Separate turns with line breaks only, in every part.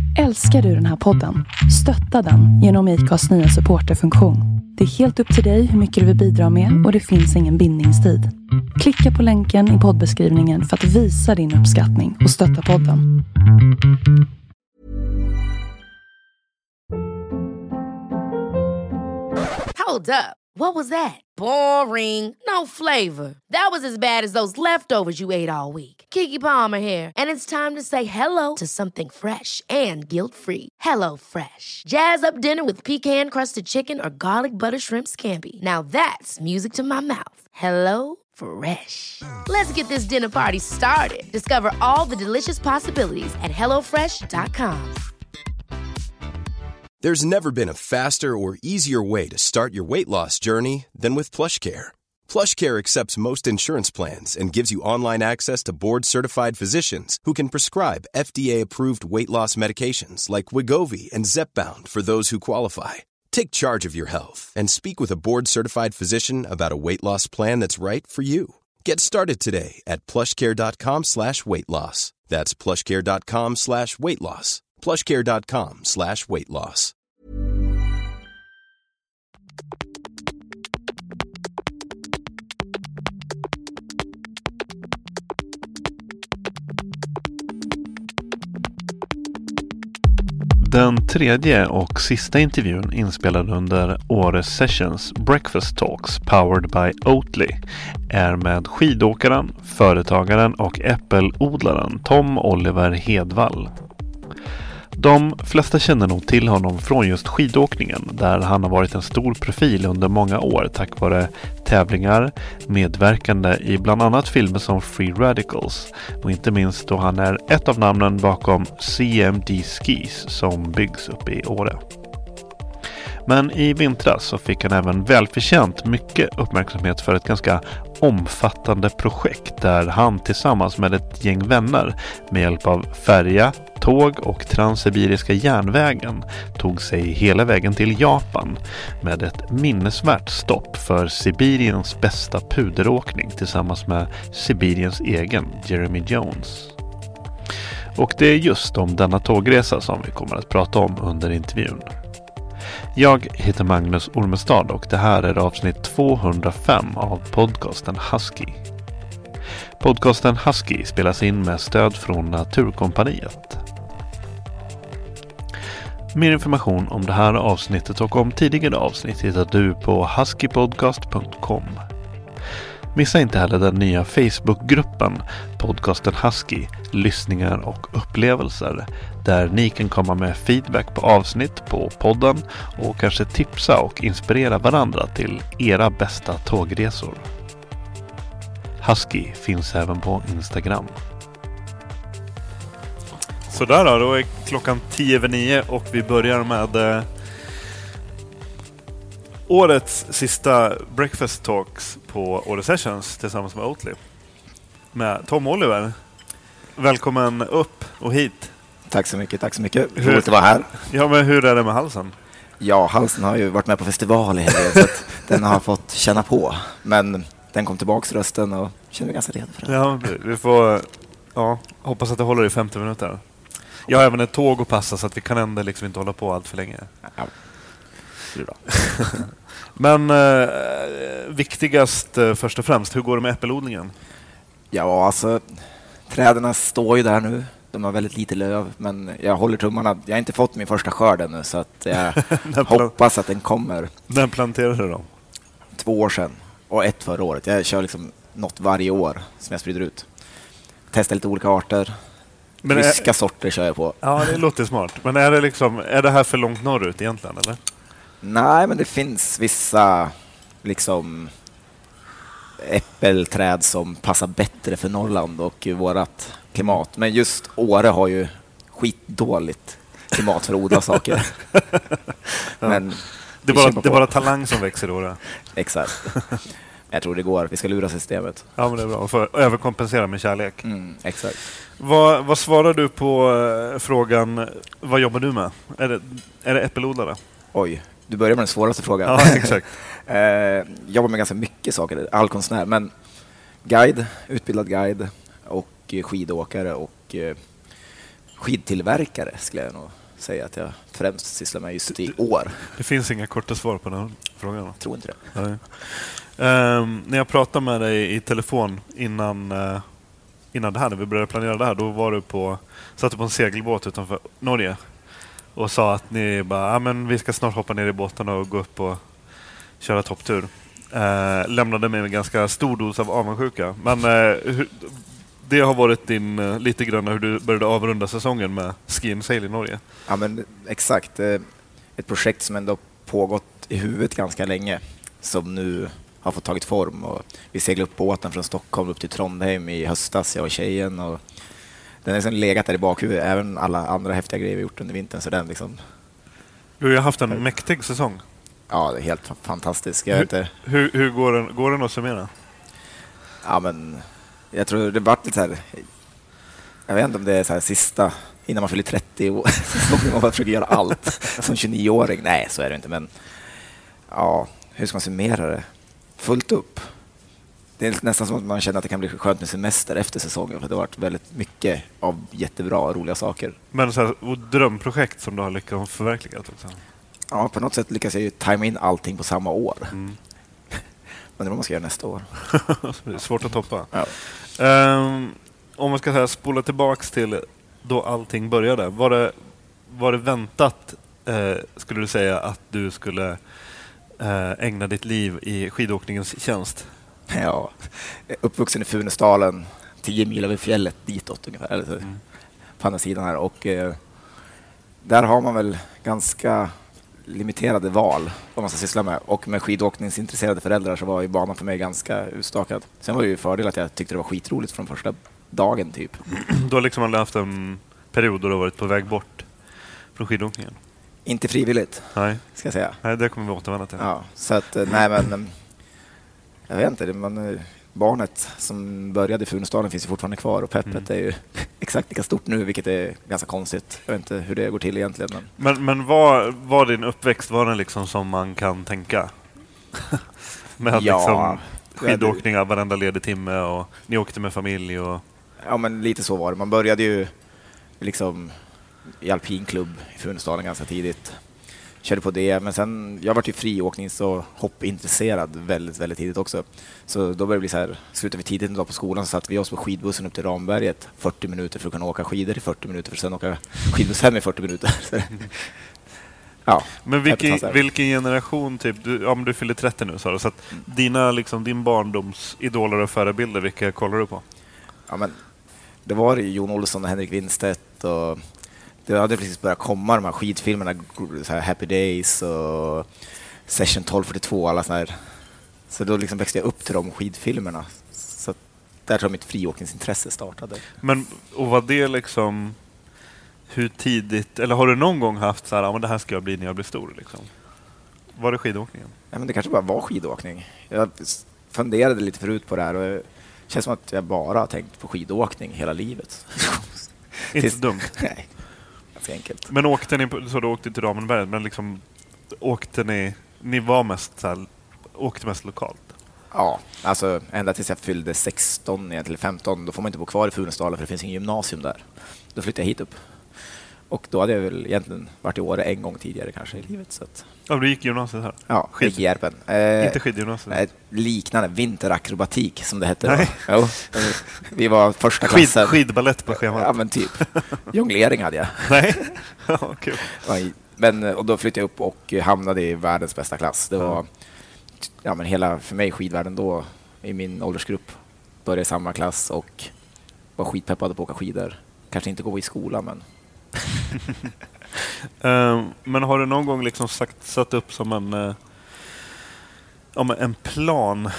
Älskar du den här podden? Stötta den genom IKAs nya supporterfunktion. Det är helt upp till dig hur mycket du vill bidra med och det finns ingen bindningstid. Klicka på länken i poddbeskrivningen för att visa din uppskattning och stötta podden.
Hold up. What was that? Boring. No flavor. That was as bad as those leftovers you ate all week. Keke Palmer here, and it's time to say hello to something fresh and guilt-free. Hello Fresh. Jazz up dinner with pecan-crusted chicken or garlic butter shrimp scampi. Now that's music to my mouth. Hello Fresh. Let's get this dinner party started. Discover all the delicious possibilities at hellofresh.com.
There's never been a faster or easier way to start your weight loss journey than with PlushCare. PlushCare accepts most insurance plans and gives you online access to board-certified physicians who can prescribe FDA-approved weight loss medications like Wegovy and Zepbound for those who qualify. Take charge of your health and speak with a board-certified physician about a weight loss plan that's right for you. Get started today at plushcare.com/weightloss. That's plushcare.com/weightloss. plushcare.com/weightloss.
Den tredje och sista intervjun inspelad under Åre Sessions Breakfast Talks powered by Oatly är med skidåkaren, företagaren och äppelodlaren Tom Oliver Hedvall. De flesta känner nog till honom från just skidåkningen där han har varit en stor profil under många år tack vare tävlingar, medverkande i bland annat filmer som Free Radicals och inte minst då han är ett av namnen bakom CMD Skis som byggs upp i Åre. Men i vintras så fick han även välförtjänt mycket uppmärksamhet för ett ganska omfattande projekt där han tillsammans med ett gäng vänner med hjälp av färja, tåg och Transsibiriska järnvägen tog sig hela vägen till Japan med ett minnesvärt stopp för Sibiriens bästa puderåkning tillsammans med Sibiriens egen Jeremy Jones. Och det är just om denna tågresa som vi kommer att prata om under intervjun. Jag heter Magnus Ormestad och det här är avsnitt 205 av podcasten Husky. Podcasten Husky spelas in med stöd från Naturkompaniet. Mer information om det här avsnittet och om tidigare avsnitt hittar du på huskypodcast.com. Missa inte heller den nya Facebookgruppen podcasten Husky, lyssningar och upplevelser där ni kan komma med feedback på avsnitt på podden och kanske tipsa och inspirera varandra till era bästa tågresor. Husky finns även på Instagram. Sådär då är klockan 10:09 och vi börjar med årets sista Breakfast Talks på Åre Sessions tillsammans med Oatly. Med Tom Oliver. Välkommen upp och hit.
Tack så mycket, tack så mycket. Roligt att vara här.
Ja, men hur är det med halsen?
Ja, halsen har ju varit med på festival i helgen så att den har fått känna på. Men den kom tillbaks rösten och känner mig ganska redo för det.
Ja, vi får hoppas att det håller i 50 minuter. Jag har även ett tåg att passa så att vi kan ändå liksom inte hålla på allt för länge.
Ja, det är bra.
Men viktigast först och främst, hur går det med äppelodlingen?
Ja, alltså träden står ju där nu. De har väldigt lite löv, men jag håller tummarna. Jag har inte fått min första skörd ännu så att jag hoppas att den kommer.
När planterade du dem?
2 år sedan och 1 förra året. Jag kör liksom något varje år som jag sprider ut. Testar lite olika arter. Men ryska sorter kör jag på.
Ja, det låter smart. Men är det här för långt norrut egentligen, eller?
Nej, men det finns vissa liksom äppelträd som passar bättre för Norrland och vårat klimat. Men just Åre har ju skitdåligt klimat för att odla saker. Men
det är bara talang som växer i Åre.
Exakt. Jag tror det går. Vi ska lura systemet.
Ja, men det är bra. För överkompensera med kärlek.
Exakt.
Vad svarar du på frågan, vad jobbar du med? Är det äppelodlare?
Oj, du börjar med den svåraste frågan.
Ja, exakt.
Jobbar med ganska mycket saker. All konstnär, men utbildad guide och skidåkare och skidtillverkare skulle jag nog säga att jag främst sysslar med just i år.
Det finns inga korta svar på den frågan.
Jag tror inte det.
Nej. När jag pratade med dig i telefon innan det här, när vi började planera det här, då var du satt på en segelbåt utanför Norge och sa att ni bara, men vi ska snart hoppa ner i båten och gå upp och köra topptur. Lämnade med en ganska stor dos av avundsjuka. Men det har varit din lite grann hur du började avrunda säsongen med Ski and Sail i Norge.
Ja, men exakt. Ett projekt som ändå pågått i huvudet ganska länge, som nu har fått tagit form. Och vi seglade upp båten från Stockholm upp till Trondheim i höstas, jag och tjejen. Och den har liksom legat där i bakhuvudet, även alla andra häftiga grejer vi gjort under vintern. Så den liksom...
Du har ju haft en mäktig säsong.
Ja, det är helt fantastiskt.
Hur går den att summera?
Ja, men jag tror det vart lite så här... Jag vet inte om det är så här sista, innan man fyller 30 år, så man bara försöker göra allt som 29-åring. Nej, så är det inte, men ja, hur ska man summera det? Fullt upp. Det är nästan som att man känner att det kan bli skönt med semester efter säsongen, för det har varit väldigt mycket av jättebra och roliga saker. Men
så här, drömprojekt som du har lyckats förverkliga också?
Ja, på något sätt lyckas jag ju tajma in allting på samma år. Men det är vad man ska göra nästa år.
Det är svårt att toppa.
Ja.
Om man ska säga, spola tillbaks till då allting började. Var det väntat, skulle du säga, att du skulle ägna ditt liv i skidåkningens tjänst?
Ja, uppvuxen i Funäsdalen, 10 mil över fjället ditåt ungefär, eller så, på andra sidan här. Och där har man väl ganska limiterade val vad man ska syssla med. Och med skidåkningsintresserade föräldrar så var ju banan för mig ganska utstakad. Sen var det ju fördel att jag tyckte det var skitroligt från första dagen typ.
Du har liksom aldrig haft en period då du har varit på väg bort från skidåkningen?
Inte frivilligt,
nej,
ska jag säga.
Nej, det kommer vi återvända till.
Ja, så att, nej men jag vet inte, barnet som började i Funäsdalen finns ju fortfarande kvar och peppet är ju exakt lika stort nu, vilket är ganska konstigt. Jag vet inte hur det går till egentligen.
Men var din uppväxt, var den liksom som man kan tänka? Med
ja,
liksom skidåkningar varenda ledig timme och ni åkte med familj och...
Ja, men lite så var det. Man började ju liksom i alpinklubb i Funäsdalen ganska tidigt. Körde på det, men sen jag var ju friåknings- och hoppintresserad väldigt, väldigt tidigt också. Så då började det bli så här, slutade vi tidigt en dag på skolan så satt vi oss på skidbussen upp till Ramberget 40 minuter för att kunna åka skidor i 40 minuter för att sen åka skidbuss hem i 40 minuter. Ja,
men vilken generation typ, du fyller 30 nu sa du, så att din barndomsidoler och förebilder, vilka kollar du på?
Ja, men det var Jon Olsson och Henrik Winstedt och det hade precis börjat komma de här skidfilmerna, så här Happy Days och Session 1242 alla såna här. Så då liksom växte jag upp till de skidfilmerna. Så där tror jag mitt friåkningsintresse startade.
Men och var det liksom hur tidigt, eller har du någon gång haft så här, men det här ska jag bli när jag blir stor liksom? Var det skidåkningen?
Ja, men det kanske bara var skidåkning. Jag funderade lite förut på det här och det känns som att jag bara har tänkt på skidåkning hela livet.
Inte dumt.
Nej. Enkelt.
Men åkte ni, så du åkte till Ramenberget, men liksom åkte ni var mest så här, åkte mest lokalt?
Ja, alltså ända tills jag fyllde 16 eller 15, då får man inte bo kvar i Funäsdalen för det finns ingen gymnasium där. Då flyttade jag hit upp. Och då hade jag väl egentligen varit i Åre en gång tidigare kanske i livet. Så att...
Ja, du gick gymnasiet här?
Ja, gick i Järpen.
Inte skidgymnasiet?
Liknande, vinterakrobatik som det hette. Jo, vi var första klassen.
Skidballett på schemat?
Ja, men typ. Jonglering hade jag.
Nej, ja, kul.
Och då flyttade jag upp och hamnade i världens bästa klass. Det var men hela, för mig, skidvärlden då, i min åldersgrupp, började i samma klass och var skitpeppad på att åka skidor. Kanske inte gå i skolan, men...
Men har du någon gång liksom satt upp som en plan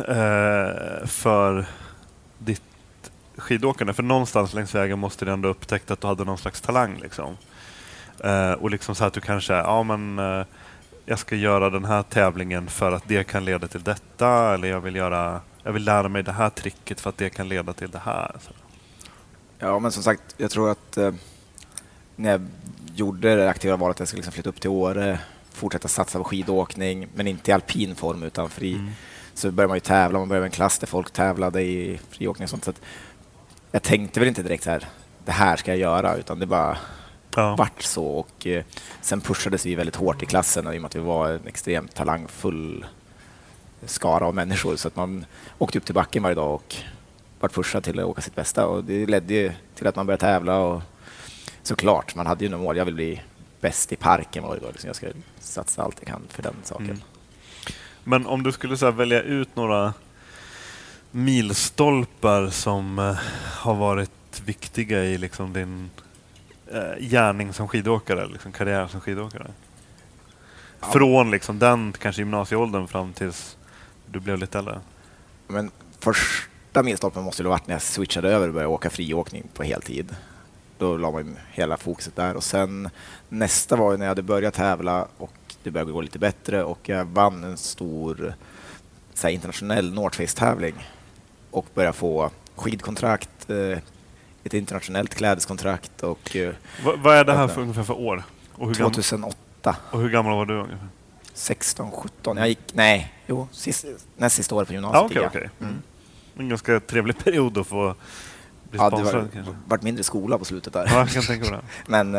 för ditt skidåkande? För någonstans längs vägen måste du ändå upptäcka att du hade någon slags talang liksom. Och liksom så att du kanske, jag ska göra den här tävlingen för att det kan leda till detta, eller jag vill lära mig det här tricket för att det kan leda till det här. Så.
Ja, men som sagt, jag tror att när jag gjorde det aktiva valet att jag skulle liksom flytta upp till Åre, fortsätta satsa på skidåkning, men inte i alpin form utan fri. Så började man ju tävla, man började med en klass där folk tävlade i friåkning och sånt. Så att jag tänkte väl inte direkt så här, det här ska jag göra, utan det bara vart så. Och sen pushades vi väldigt hårt i klassen i och med att vi var en extremt talangfull skara av människor, så att man åkte upp till backen varje dag och var pushad till att åka sitt bästa, och det ledde ju till att man började tävla. Och såklart, man hade ju några mål. Jag vill bli bäst i parken varje dag, liksom. Jag ska satsa allt jag kan för den saken.
Men om du skulle så här välja ut några milstolpar som har varit viktiga i liksom din gärning som skidåkare, liksom karriär som skidåkare. Ja. Från liksom den kanske gymnasieåldern fram tills du blev lite äldre. Men
första milstolpen måste det ha varit när jag switchade över och började åka friåkning på heltid. Då la man hela fokuset där. Och sen nästa var när jag hade börjat tävla och det började gå lite bättre, och jag vann en stor så här, internationell North Face-tävling och började få skidkontrakt, ett internationellt klädeskontrakt. Och
vad är det här för ungefär för år? Och hur
2008.
Och hur gammal var du ungefär?
16, 17. Jag gick, näst sista året på gymnasiet.
Okej. En ganska trevlig period att få bli sponsrad.
Det varit mindre skola på slutet där.
Ja, jag kan tänka på det.
Men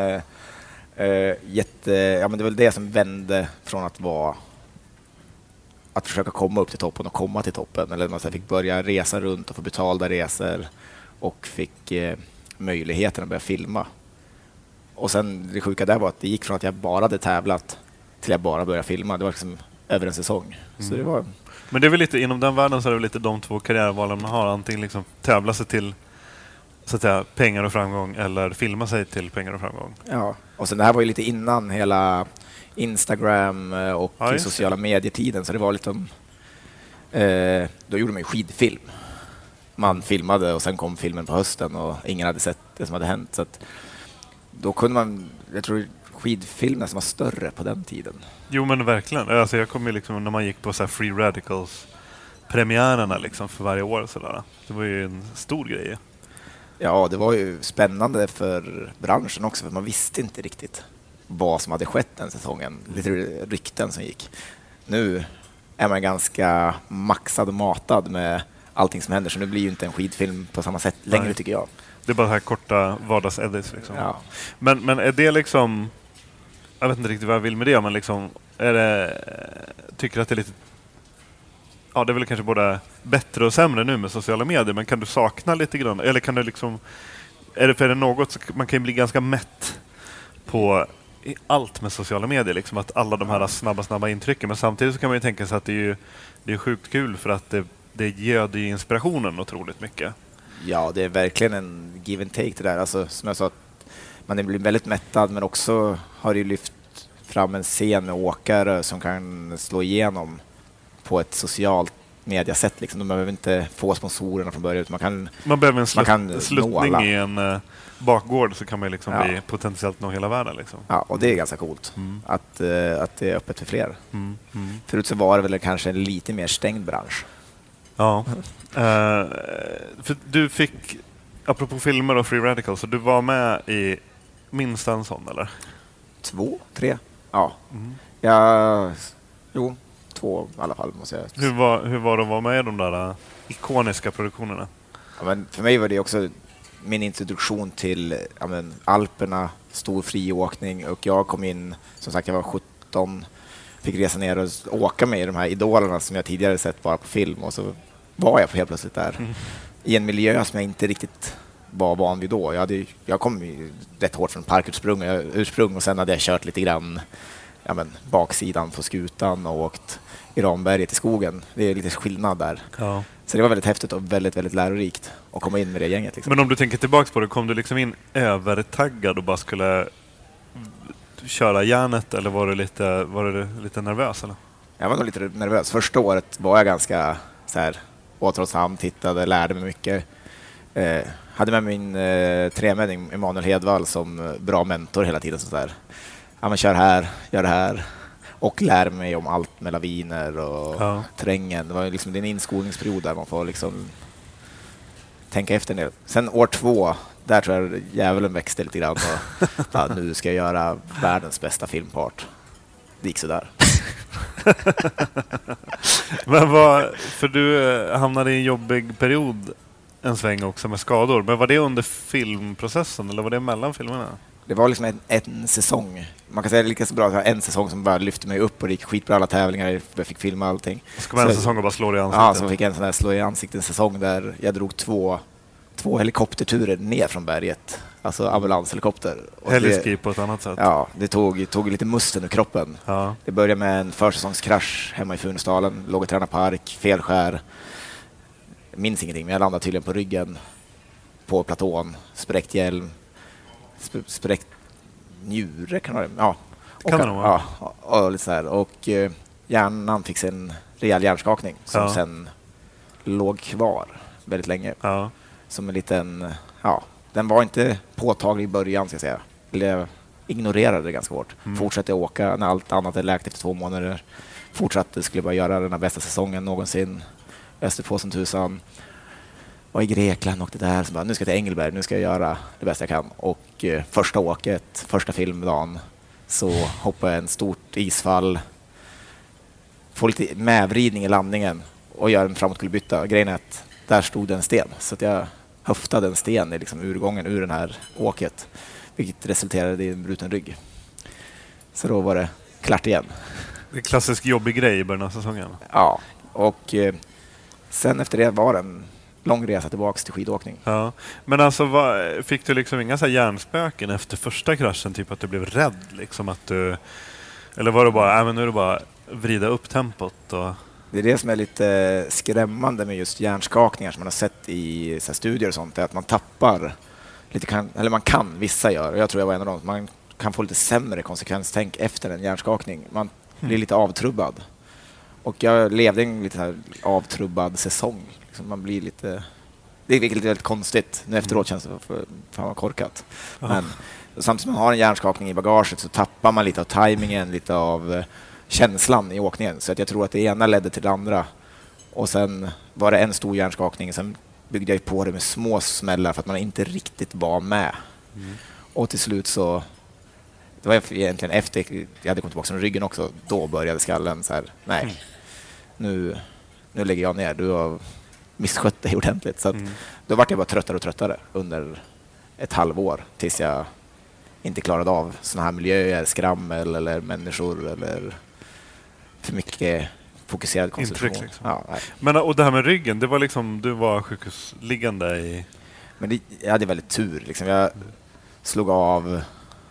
men det var det som vände från att försöka komma upp till toppen och komma till toppen. Eller man fick börja resa runt och få betalda resor och fick möjligheten att börja filma. Och sen det sjuka där var att det gick från att jag bara hade tävlat till jag bara började filma. Det var liksom över en säsong. Så det var...
Men det är väl lite, inom den världen så är det väl lite de två karriärvalen man har. Antingen liksom tävla sig till så att säga, pengar och framgång, eller filma sig till pengar och framgång.
Ja, och sen det här var ju lite innan hela Instagram och sociala medietiden, så det var lite då gjorde man ju skidfilm. Man filmade och sen kom filmen på hösten och ingen hade sett det som hade hänt. Så att då kunde man, jag tror skidfilmen som var större på den tiden.
Jo men verkligen. Alltså jag kom ju liksom när man gick på så här Free Radicals premiärerna liksom för varje år så där. Det var ju en stor grej.
Ja, det var ju spännande för branschen också, för man visste inte riktigt vad som hade skett den säsongen. Lite rykten som gick. Nu är man ganska maxad och matad med allting som händer, så nu blir ju inte en skidfilm på samma sätt längre. Tycker jag.
Det är bara här korta vardagsedits liksom.
Ja.
Men är det liksom, jag vet inte riktigt vad jag vill med det, men liksom är det, tycker att det är lite, ja det är väl kanske både bättre och sämre nu med sociala medier, men kan du sakna lite grann, eller kan du liksom, är det något, man kan ju bli ganska mätt på allt med sociala medier, liksom att alla de här snabba intrycken, men samtidigt så kan man ju tänka sig att det är sjukt kul för att det göder ju inspirationen otroligt mycket. Ja,
det är verkligen en give and take det där. Alltså, som jag sa, man blir väldigt mättad, men också har det lyft fram en scen med åkare som kan slå igenom på ett socialt mediasätt. Liksom. De behöver inte få sponsorerna från början. Man behöver en sluttning i en bakgård, så kan man liksom bli potentiellt nå hela världen. Liksom. Ja, och det är ganska coolt att det är öppet för fler. Förut så var det väl kanske en lite mer stängd bransch.
Ja, för du fick, apropå filmer och Free Radicals, så du var med i minst en sån, eller?
2, 3, ja. Jo, 2 i alla fall måste jag.
Hur var det att vara med i de där ikoniska produktionerna?
Ja, men för mig var det också min introduktion till Alperna, stor friåkning, och jag kom in, som sagt jag var 17, fick resa ner och åka med de här idolerna som jag tidigare sett bara på film, och så var jag helt plötsligt där i en miljö som jag inte riktigt var van vid då. Jag kom ju rätt hårt från parkursprung och sen hade jag kört lite grann baksidan på skutan och åkt i Ramberget i skogen. Det är lite skillnad där. Ja. Så det var väldigt häftigt och väldigt, väldigt lärorikt att komma in med det gänget. Liksom.
Men om du tänker tillbaka på det, kom du liksom in övertaggad och bara skulle köra järnet, eller var du lite nervös? Eller?
Jag var nog lite nervös. Första året var jag ganska så här, återhållsam, tittade, lärde mig mycket. Hade med min tremänning Emanuel Hedvall som bra mentor hela tiden. Så där. Ja, men kör här, gör det här. Och lär mig om allt med laviner och terrängen. Det var liksom en inskolningsperiod där man får liksom tänka efter en del. Sen år 2, där tror jag djävulen växte lite grann. Och, nu ska jag göra världens bästa filmpart. Det gick så där.
Men för du hamnade i en jobbig period en sväng också med skador. Men var det under filmprocessen eller var det mellan filmerna?
Det var liksom en säsong. Man kan säga det lika så bra att en säsong som bara lyfte mig upp och det gick skitbra alla tävlingar. Jag fick filma allting.
Ska man en säsong och bara slå i ansiktet?
Ja, så fick jag en sån där slå i ansiktet säsong där jag drog två helikopterturer ner från berget. Alltså ambulanshelikopter.
Heliski på ett annat sätt.
Ja, det tog lite musten ur kroppen.
Ja.
Det började med en försäsongskrasch hemma i Funäsdalen. Låg och tränade park, felskär. Jag minns ingenting, men jag landade tydligen på ryggen på platån. Spräckt hjälm. Spräckt njure kan det vara. Ja. Och lite så här. Och hjärnan fick en rejäl hjärnskakning som sen låg kvar väldigt länge.
Ja.
Som en liten, den var inte påtaglig i början ska jag säga. Jag ignorerade det ganska hårt. Fortsatte åka när allt annat är läkt efter 2 månader. Skulle bara göra den här bästa säsongen någonsin. Öste på som tusan. Var i Grekland och det där. Så bara, nu ska jag till Engelberg, nu ska jag göra det bästa jag kan. Och första filmdagen så hoppade jag en stort isfall. Får lite medvridning i landningen och gör en framåtkullerbytta. Grejen är att där stod en sten. Så att jag höftade en sten i liksom urgången ur den här åket. Vilket resulterade i en bruten rygg. Så då var det klart igen.
Det är en klassisk jobbig grej i början av säsongen.
Ja, och sen efter det var det en lång resa tillbaka till skidåkning.
Ja. Men alltså, fick du liksom inga så här hjärnspöken efter första kraschen? Typ att du blev rädd? Liksom att du, eller var det bara, men nu är det bara vrida upp tempot? Och...
Det är det som är lite skrämmande med just hjärnskakningar som man har sett i så här studier och sånt. Är att man tappar lite, eller man kan, vissa gör, och jag tror jag var en av dem, man kan få lite sämre konsekvenstänk efter en hjärnskakning. Man blir lite avtrubbad. Och jag levde en lite här avtrubbad säsong. Liksom man blir lite... Det är väldigt konstigt. Nu efteråt känns det fan vad korkat. Men samtidigt som man har en hjärnskakning i bagaget så tappar man lite av tajmingen, lite av känslan i åkningen. Så att jag tror att det ena ledde till det andra. Och sen var det en stor hjärnskakning. Sen byggde jag på det med små smällar för att man inte riktigt var med. Och till slut så... Det var egentligen efter jag hade kommit tillbaka från ryggen också. Då började skallen så här, nej, nu lägger jag ner. Du har misskött dig ordentligt. Så att då var jag bara tröttare och tröttare under ett halvår. Tills jag inte klarade av såna här miljöer, skrammel eller människor eller för mycket fokuserad koncentration.
Intryck, liksom.
Ja, nej.
Men och det här med ryggen, det var liksom, du var sjukhusliggande i...
Men jag hade väldigt tur. Liksom. Jag slog av...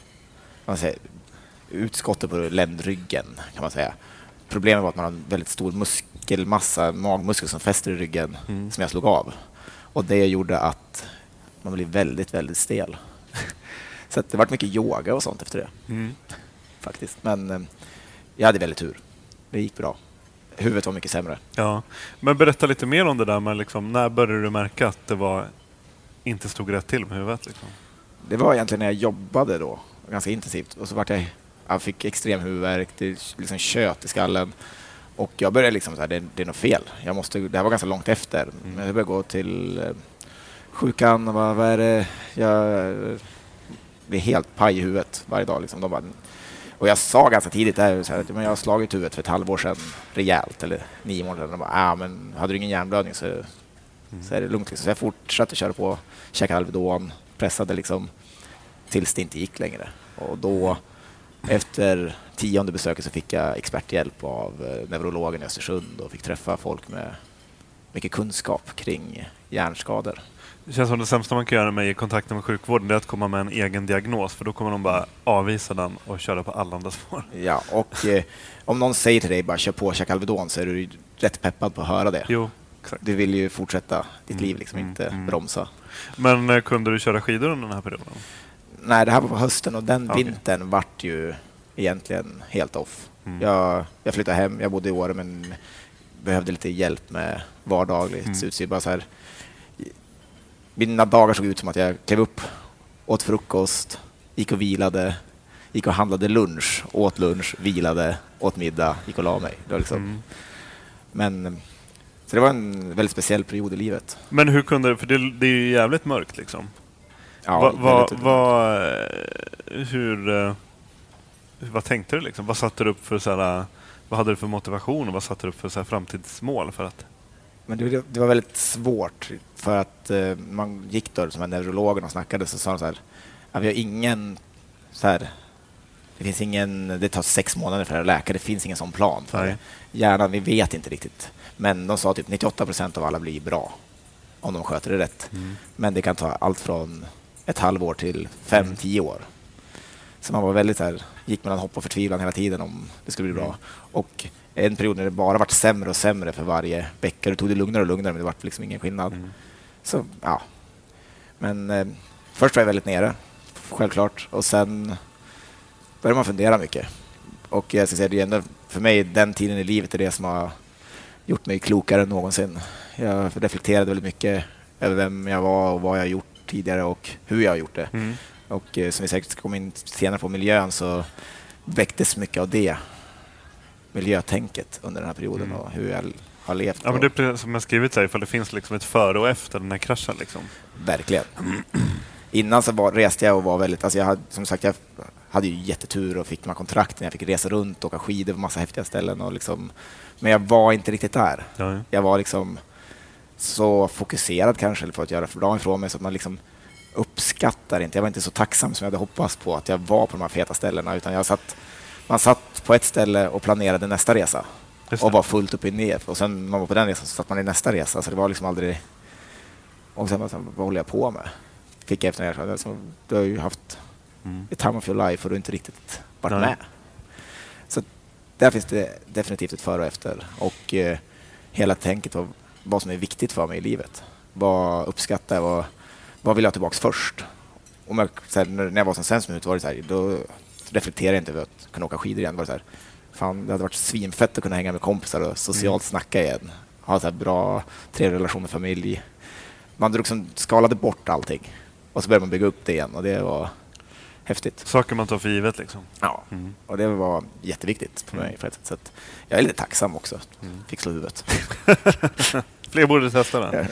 utskottet på ländryggen kan man säga. Problemet var att man har en väldigt stor muskelmassa, magmuskel som fäster i ryggen som jag slog av. Och det gjorde att man blev väldigt, väldigt stel. Så att det var mycket yoga och sånt efter det. Faktiskt. Men jag hade väldigt tur. Det gick bra. Huvudet var mycket sämre.
Ja, men berätta lite mer om det där med liksom, när började du märka att det inte stod rätt till med huvudet? Liksom?
Det var egentligen när jag jobbade då. Ganska intensivt. Och så jag fick extrem huvudvärk, det liksom kött i skallen. Och jag började liksom så här, det är något fel. Det här var ganska långt efter. Men jag började gå till sjukan och vad är det? Jag blir helt paj i huvudet varje dag. Liksom. Och jag sa ganska tidigt där, så här, att jag har slagit huvudet för ett halvår sedan rejält, eller 9 månader sedan. De bara, men hade du ingen hjärnblödning så är det lugnt. Liksom. Så jag fortsatte köra på, käka Alvedon, pressade liksom tills det inte gick längre. Och då, efter 10:e besöket, så fick jag experthjälp av neurologen i Östersund och fick träffa folk med mycket kunskap kring hjärnskador.
Det känns som det sämsta man kan göra med i kontakten med sjukvården, det är att komma med en egen diagnos, för då kommer de bara avvisa den och köra på alla andra spår.
Ja, och om någon säger till dig bara kör på, käka Alvedon, så är du rätt peppad på att höra det.
Jo, exakt.
Du vill ju fortsätta ditt liv, liksom inte bromsa.
Men kunde du köra skidor under den här perioden?
Nej, det här var på hösten och den vintern vart ju egentligen helt off. Jag flyttade hem, jag bodde i Åre men behövde lite hjälp med vardagligt. Så bara så här, mina dagar såg ut som att jag klev upp, åt frukost, gick och vilade, gick och handlade lunch, åt lunch, vilade, åt middag, gick och la mig. Det var liksom, men så det var en väldigt speciell period i livet.
Men hur kunde det, för det är ju jävligt mörkt liksom.
Ja,
vad tänkte du liksom? Vad satte du upp för vad hade du för motivation och vad satte du upp för framtidsmål för att?
Men det var väldigt svårt för att man gick då som en neurolog och snackade, så sa de så här, vi har ingen så här, det finns ingen, det tar 6 månader för att läka, det finns ingen sån plan för det. Hjärnan, vi vet inte riktigt. Men de sa typ 98% av alla blir bra om de sköter det rätt. Men det kan ta allt från ett halvår till 5-10 år. Så man var väldigt så här, gick mellan hopp och förtvivlan hela tiden om det skulle bli bra. Och en period när det bara varit sämre och sämre för varje vecka. Du tog det lugnare och lugnare, men det var liksom ingen skillnad. Så ja. Men först var jag väldigt nere, självklart. Och sen började man fundera mycket. Och jag ska säga, det är ändå för mig den tiden i livet är det som har gjort mig klokare än någonsin. Jag reflekterade väldigt mycket över vem jag var och vad jag har gjort tidigare och hur jag har gjort det. Och som vi säkert ska komma in senare på miljön, så väcktes mycket av det miljötänket under den här perioden och hur jag har levt.
Ja, men det är som jag skrivit så här, ifall det finns liksom ett före och efter den här kraschen liksom.
Verkligen. Innan så reste jag och var väldigt, alltså jag hade ju jättetur och fick de här kontrakten. Jag fick resa runt och åka skidor på massa häftiga ställen och liksom, men jag var inte riktigt där.
Ja.
Jag var liksom så fokuserad kanske på att göra för bra ifrån mig, så att man liksom uppskattar inte. Jag var inte så tacksam som jag hade hoppats på att jag var på de här feta ställena, utan man satt på ett ställe och planerade nästa resa och var fullt upp i ner, och sen när man var på den resan så satt man i nästa resa, så det var liksom aldrig. Och sen vad håller jag på med? Fick jag efter när du har ju haft a time of your life och du inte riktigt varit med. Så där finns det definitivt ett före och efter, och hela tänket av vad som är viktigt för mig i livet. Vad uppskattar jag, vad vill jag tillbaka först? Och när jag var som sämst ut var det så här, då reflekterade jag inte över att kunna åka skidor igen. Var det så här, fan, det hade varit svinfett att kunna hänga med kompisar och socialt snacka igen. Ha så här bra, trevlig relation med familj. Man liksom skalade bort allting och så började man bygga upp det igen, och det var häftigt.
Saker man tar för givet liksom.
Ja, och det var jätteviktigt för mig. För ett sätt. Jag är lite tacksam också. Fick slå huvudet.
Fler borde testa den.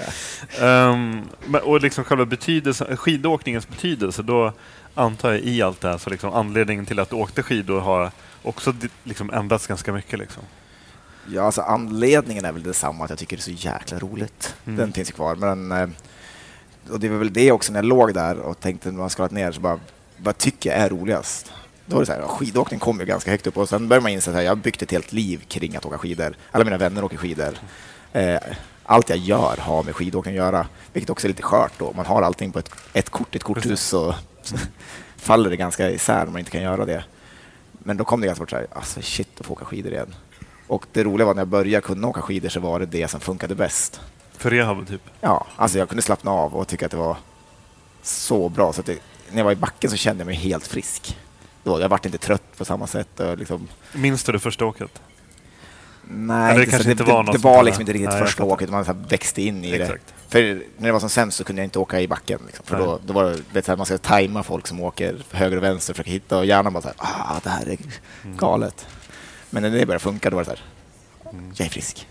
Och liksom själva skidåkningens betydelse, då antar jag i allt det här, så liksom anledningen till att du åkte skidor har också liksom ändrats ganska mycket liksom.
Ja, alltså anledningen är väl detsamma, att jag tycker det är så jäkla roligt. Den finns ju kvar, men och det var väl det också när jag låg där och tänkte när man skalat ner, så bara, vad tycker jag är roligast? Då var det så här, skidåkning kom ju ganska högt upp, och sen började man inse att jag har byggt ett helt liv kring att åka skidor. Alla mina vänner åker skidor. Allt jag gör har med skidåkning att göra, vilket också är lite skört då. Man har allting på ett korthus, så faller det ganska isär om man inte kan göra det. Men då kom det ganska bort så här, alltså shit, att få åka skidor igen. Och det roliga var när jag började kunna åka skidor, så var det som funkade bäst.
För rehab typ?
Ja, alltså jag kunde slappna av och tycka att det var så bra. Så att när jag var i backen så kände jag mig helt frisk. Jag var inte trött på samma sätt. Och liksom.
Minns du det första åket?
Nej, det var liksom inte riktigt första åket. Man så växte in i det. För när det var som sämst så kunde jag inte åka i backen. Liksom. För då var det man ska tajma folk som åker höger och vänster för att hitta, och hjärnan bara så här, det här är galet. Men när det började funka, då var det så här, jag är frisk.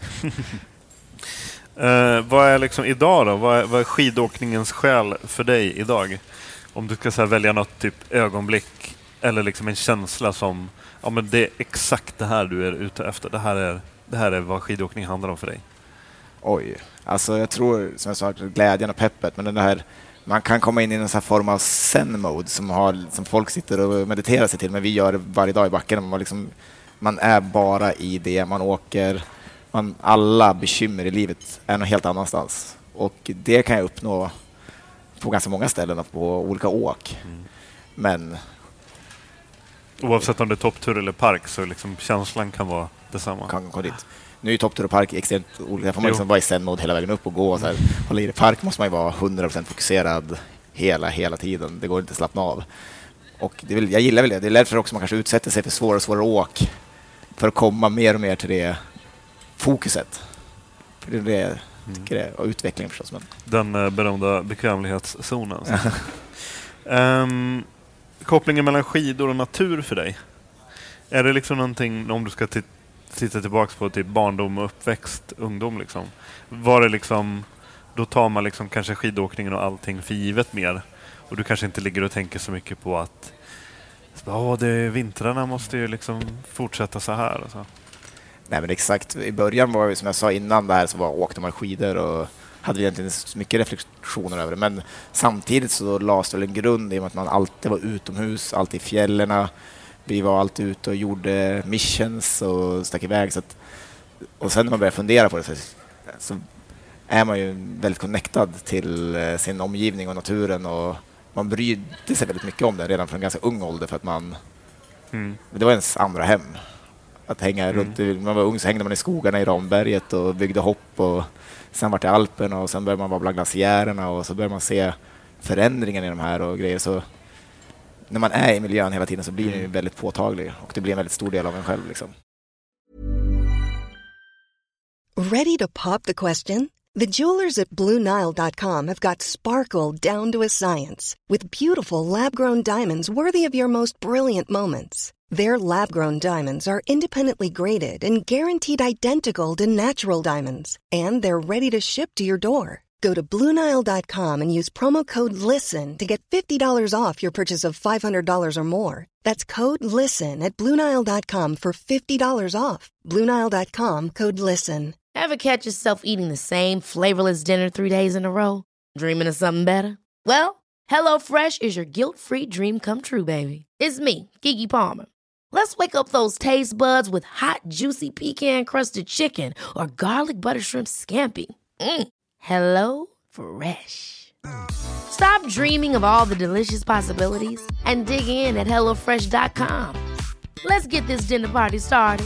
Vad är liksom idag då? Vad är skidåkningens skäl för dig idag? Om du ska så här välja något typ ögonblick eller liksom en känsla som, ja men det är exakt det här du är ute efter. Det här är vad skidåkning handlar om för dig.
Oj, alltså jag tror som jag sa, glädjen och peppet, men den här, man kan komma in i en sån här form av zen-mode som folk sitter och mediterar sig till, men vi gör det varje dag i backen. Man är bara i det, man åker, alla bekymmer i livet är något helt annanstans. Och det kan jag uppnå på ganska många ställen på olika åk. Men
oavsett om det är topptur eller park, så liksom känslan kan vara detsamma.
Kan gå dit. Nu är topptur och park extremt olika. Får man liksom vara i zen-mode hela vägen upp och gå och så här, hålla i det. Park måste man ju vara 100% fokuserad hela tiden. Det går inte att slappna av. Och jag gillar väl det. Det är därför också man kanske utsätter sig för svårare och svårare åk för att komma mer och mer till det fokuset. För det är det jag tycker det är, och utvecklingen förstås. Men.
Den berömda bekvämlighetszonen. Kopplingen mellan skidor och natur för dig? Är det liksom någonting, om du ska titta tillbaka på typ barndom och uppväxt, ungdom liksom? Var det liksom, då tar man liksom kanske skidåkningen och allting för givet mer, och du kanske inte ligger och tänker så mycket på att vintrarna måste ju liksom fortsätta så här och så.
Nej, men exakt. I början var det, som jag sa innan det här, så åkte man skidor och hade egentligen mycket reflektioner över det. Men samtidigt så lades det en grund i och med att man alltid var utomhus, alltid i fjällerna. Vi var alltid ute och gjorde missions och stack iväg. Så att, och sen när man börjar fundera på det så är man ju väldigt connectad till sin omgivning och naturen, och man brydde sig väldigt mycket om det redan från ganska ung ålder, för att det var ens andra hem. Att hänga runt, man var ung så hängde man i skogarna i Ramberget och byggde hopp, och sen var det Alperna, och sen började man vara bland glaciärerna, och så började man se förändringen i de här och grejer. Så när man är i miljön hela tiden så blir det ju väldigt påtaglig, och det blir en väldigt stor del av en själv liksom.
Ready to pop the question? The jewelers at BlueNile.com have got sparkle down to a science with beautiful lab-grown diamonds worthy of your most brilliant moments. Their lab-grown diamonds are independently graded and guaranteed identical to natural diamonds, and they're ready to ship to your door. Go to BlueNile.com and use promo code LISTEN to get $50 off your purchase of $500 or more. That's code LISTEN at BlueNile.com for $50 off. BlueNile.com, code LISTEN.
Ever catch yourself eating the same flavorless dinner 3 days in a row? Dreaming of something better? Well, HelloFresh is your guilt-free dream come true, baby. It's me, Keke Palmer. Let's wake up those taste buds with hot, juicy pecan-crusted chicken or garlic butter shrimp scampi. Hello Fresh. Stop dreaming of all the delicious possibilities and dig in at HelloFresh.com. Let's get this dinner party started.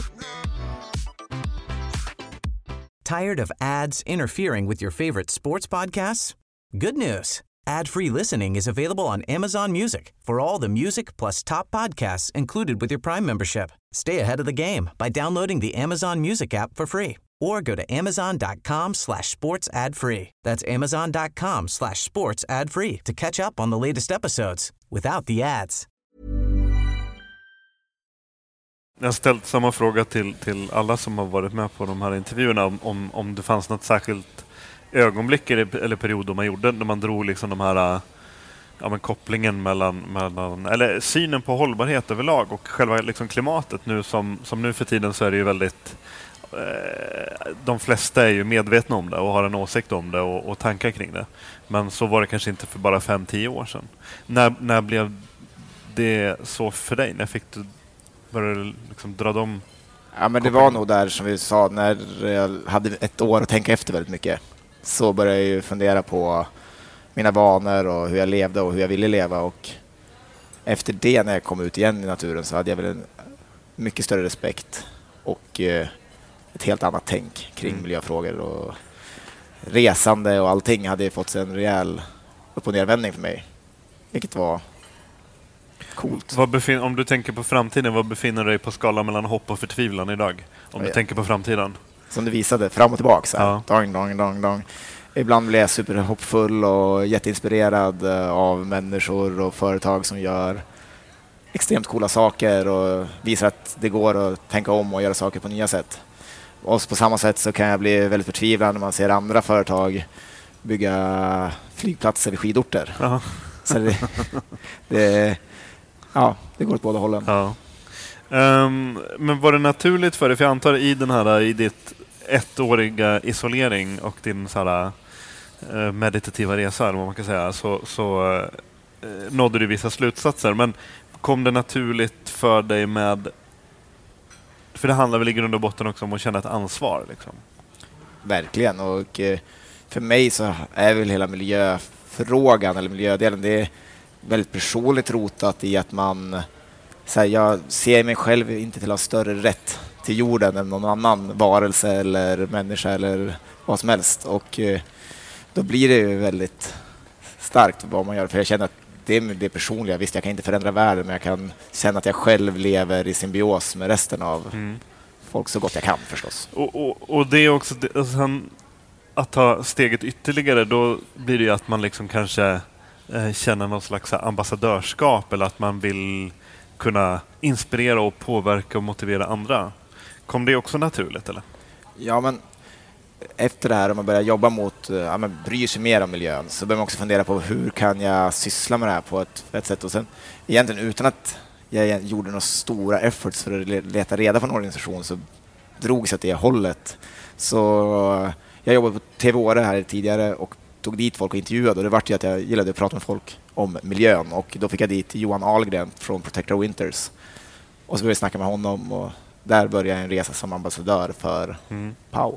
Tired of ads interfering with your favorite sports podcasts? Good news. Ad-free listening is available on Amazon Music for all the music plus top podcasts included with your Prime membership. Stay ahead of the game by downloading the Amazon Music app for free or go to amazon.com/sports ad free. That's amazon.com/sports ad free to catch up on the latest episodes without the ads.
Jag har ställt samma fråga till alla som har varit med på de här intervjuerna om det fanns något särskilt ögonblick eller period då man gjorde, när man drog liksom de här kopplingen mellan eller synen på hållbarhet överlag och själva liksom klimatet nu som nu för tiden, så är det ju väldigt de flesta är ju medvetna om det och har en åsikt om det och tankar kring det. Men så var det kanske inte för bara 5-10 år sedan. När blev det så för dig? När fick du börja liksom dra dem?
Ja, men det var nog där som vi sa, när jag hade ett år att tänka efter väldigt mycket. Så började jag ju fundera på mina vanor och hur jag levde och hur jag ville leva. Och efter det, när jag kom ut igen i naturen, så hade jag väl en mycket större respekt och ett helt annat tänk kring miljöfrågor. Och resande och allting hade fått en rejäl upp- och nervändning för mig. Vilket var coolt.
Om du tänker på framtiden, vad befinner du dig på skalan mellan hopp och förtvivlan idag? Om du tänker på framtiden.
Som du visade, fram och tillbaka. Så här. Dong. Ibland blir jag superhoppfull och jätteinspirerad av människor och företag som gör extremt coola saker och visar att det går att tänka om och göra saker på nya sätt. Och på samma sätt så kan jag bli väldigt förtvivlad när man ser andra företag bygga flygplatser vid skidorter.
Ja.
Så det går åt båda hållen.
Ja. Men var det naturligt för dig, för jag antar i ditt 1-åriga isolering och din så här, meditativa resa, eller vad man kan säga, så nådde du vissa slutsatser, men kom det naturligt för dig med, för det handlar väl i grund och botten också om att känna ett ansvar liksom? Verkligen,
och för mig så är väl hela miljöfrågan eller miljödelen, det är väldigt personligt rotat i att man, så här, jag ser mig själv inte till att ha större rätt till jorden än någon annan varelse eller människa eller vad som helst, och då blir det ju väldigt starkt vad man gör, för jag känner att det är det personliga. Visst, jag kan inte förändra världen, men jag kan känna att jag själv lever i symbios med resten av folk så gott jag kan förstås.
Och det är också att ta steget ytterligare, då blir det ju att man liksom kanske känner någon slags ambassadörskap, eller att man vill kunna inspirera och påverka och motivera andra. Kom det också naturligt, eller?
Ja, men efter det här, om man börjar jobba mot, bryr sig mer om miljön, så börjar man också fundera på hur kan jag syssla med det här på ett sätt. Och sen egentligen utan att jag gjorde några stora efforts för att leta reda på en organisation, så drogs åt det hållet. Så jag jobbade på TV Åre här tidigare och tog dit folk och intervjuade, och det var ju att jag gillade att prata med folk om miljön, och då fick jag dit Johan Ahlgren från Protector Winters, och så började jag snacka med honom, och där började jag en resa som ambassadör för POW.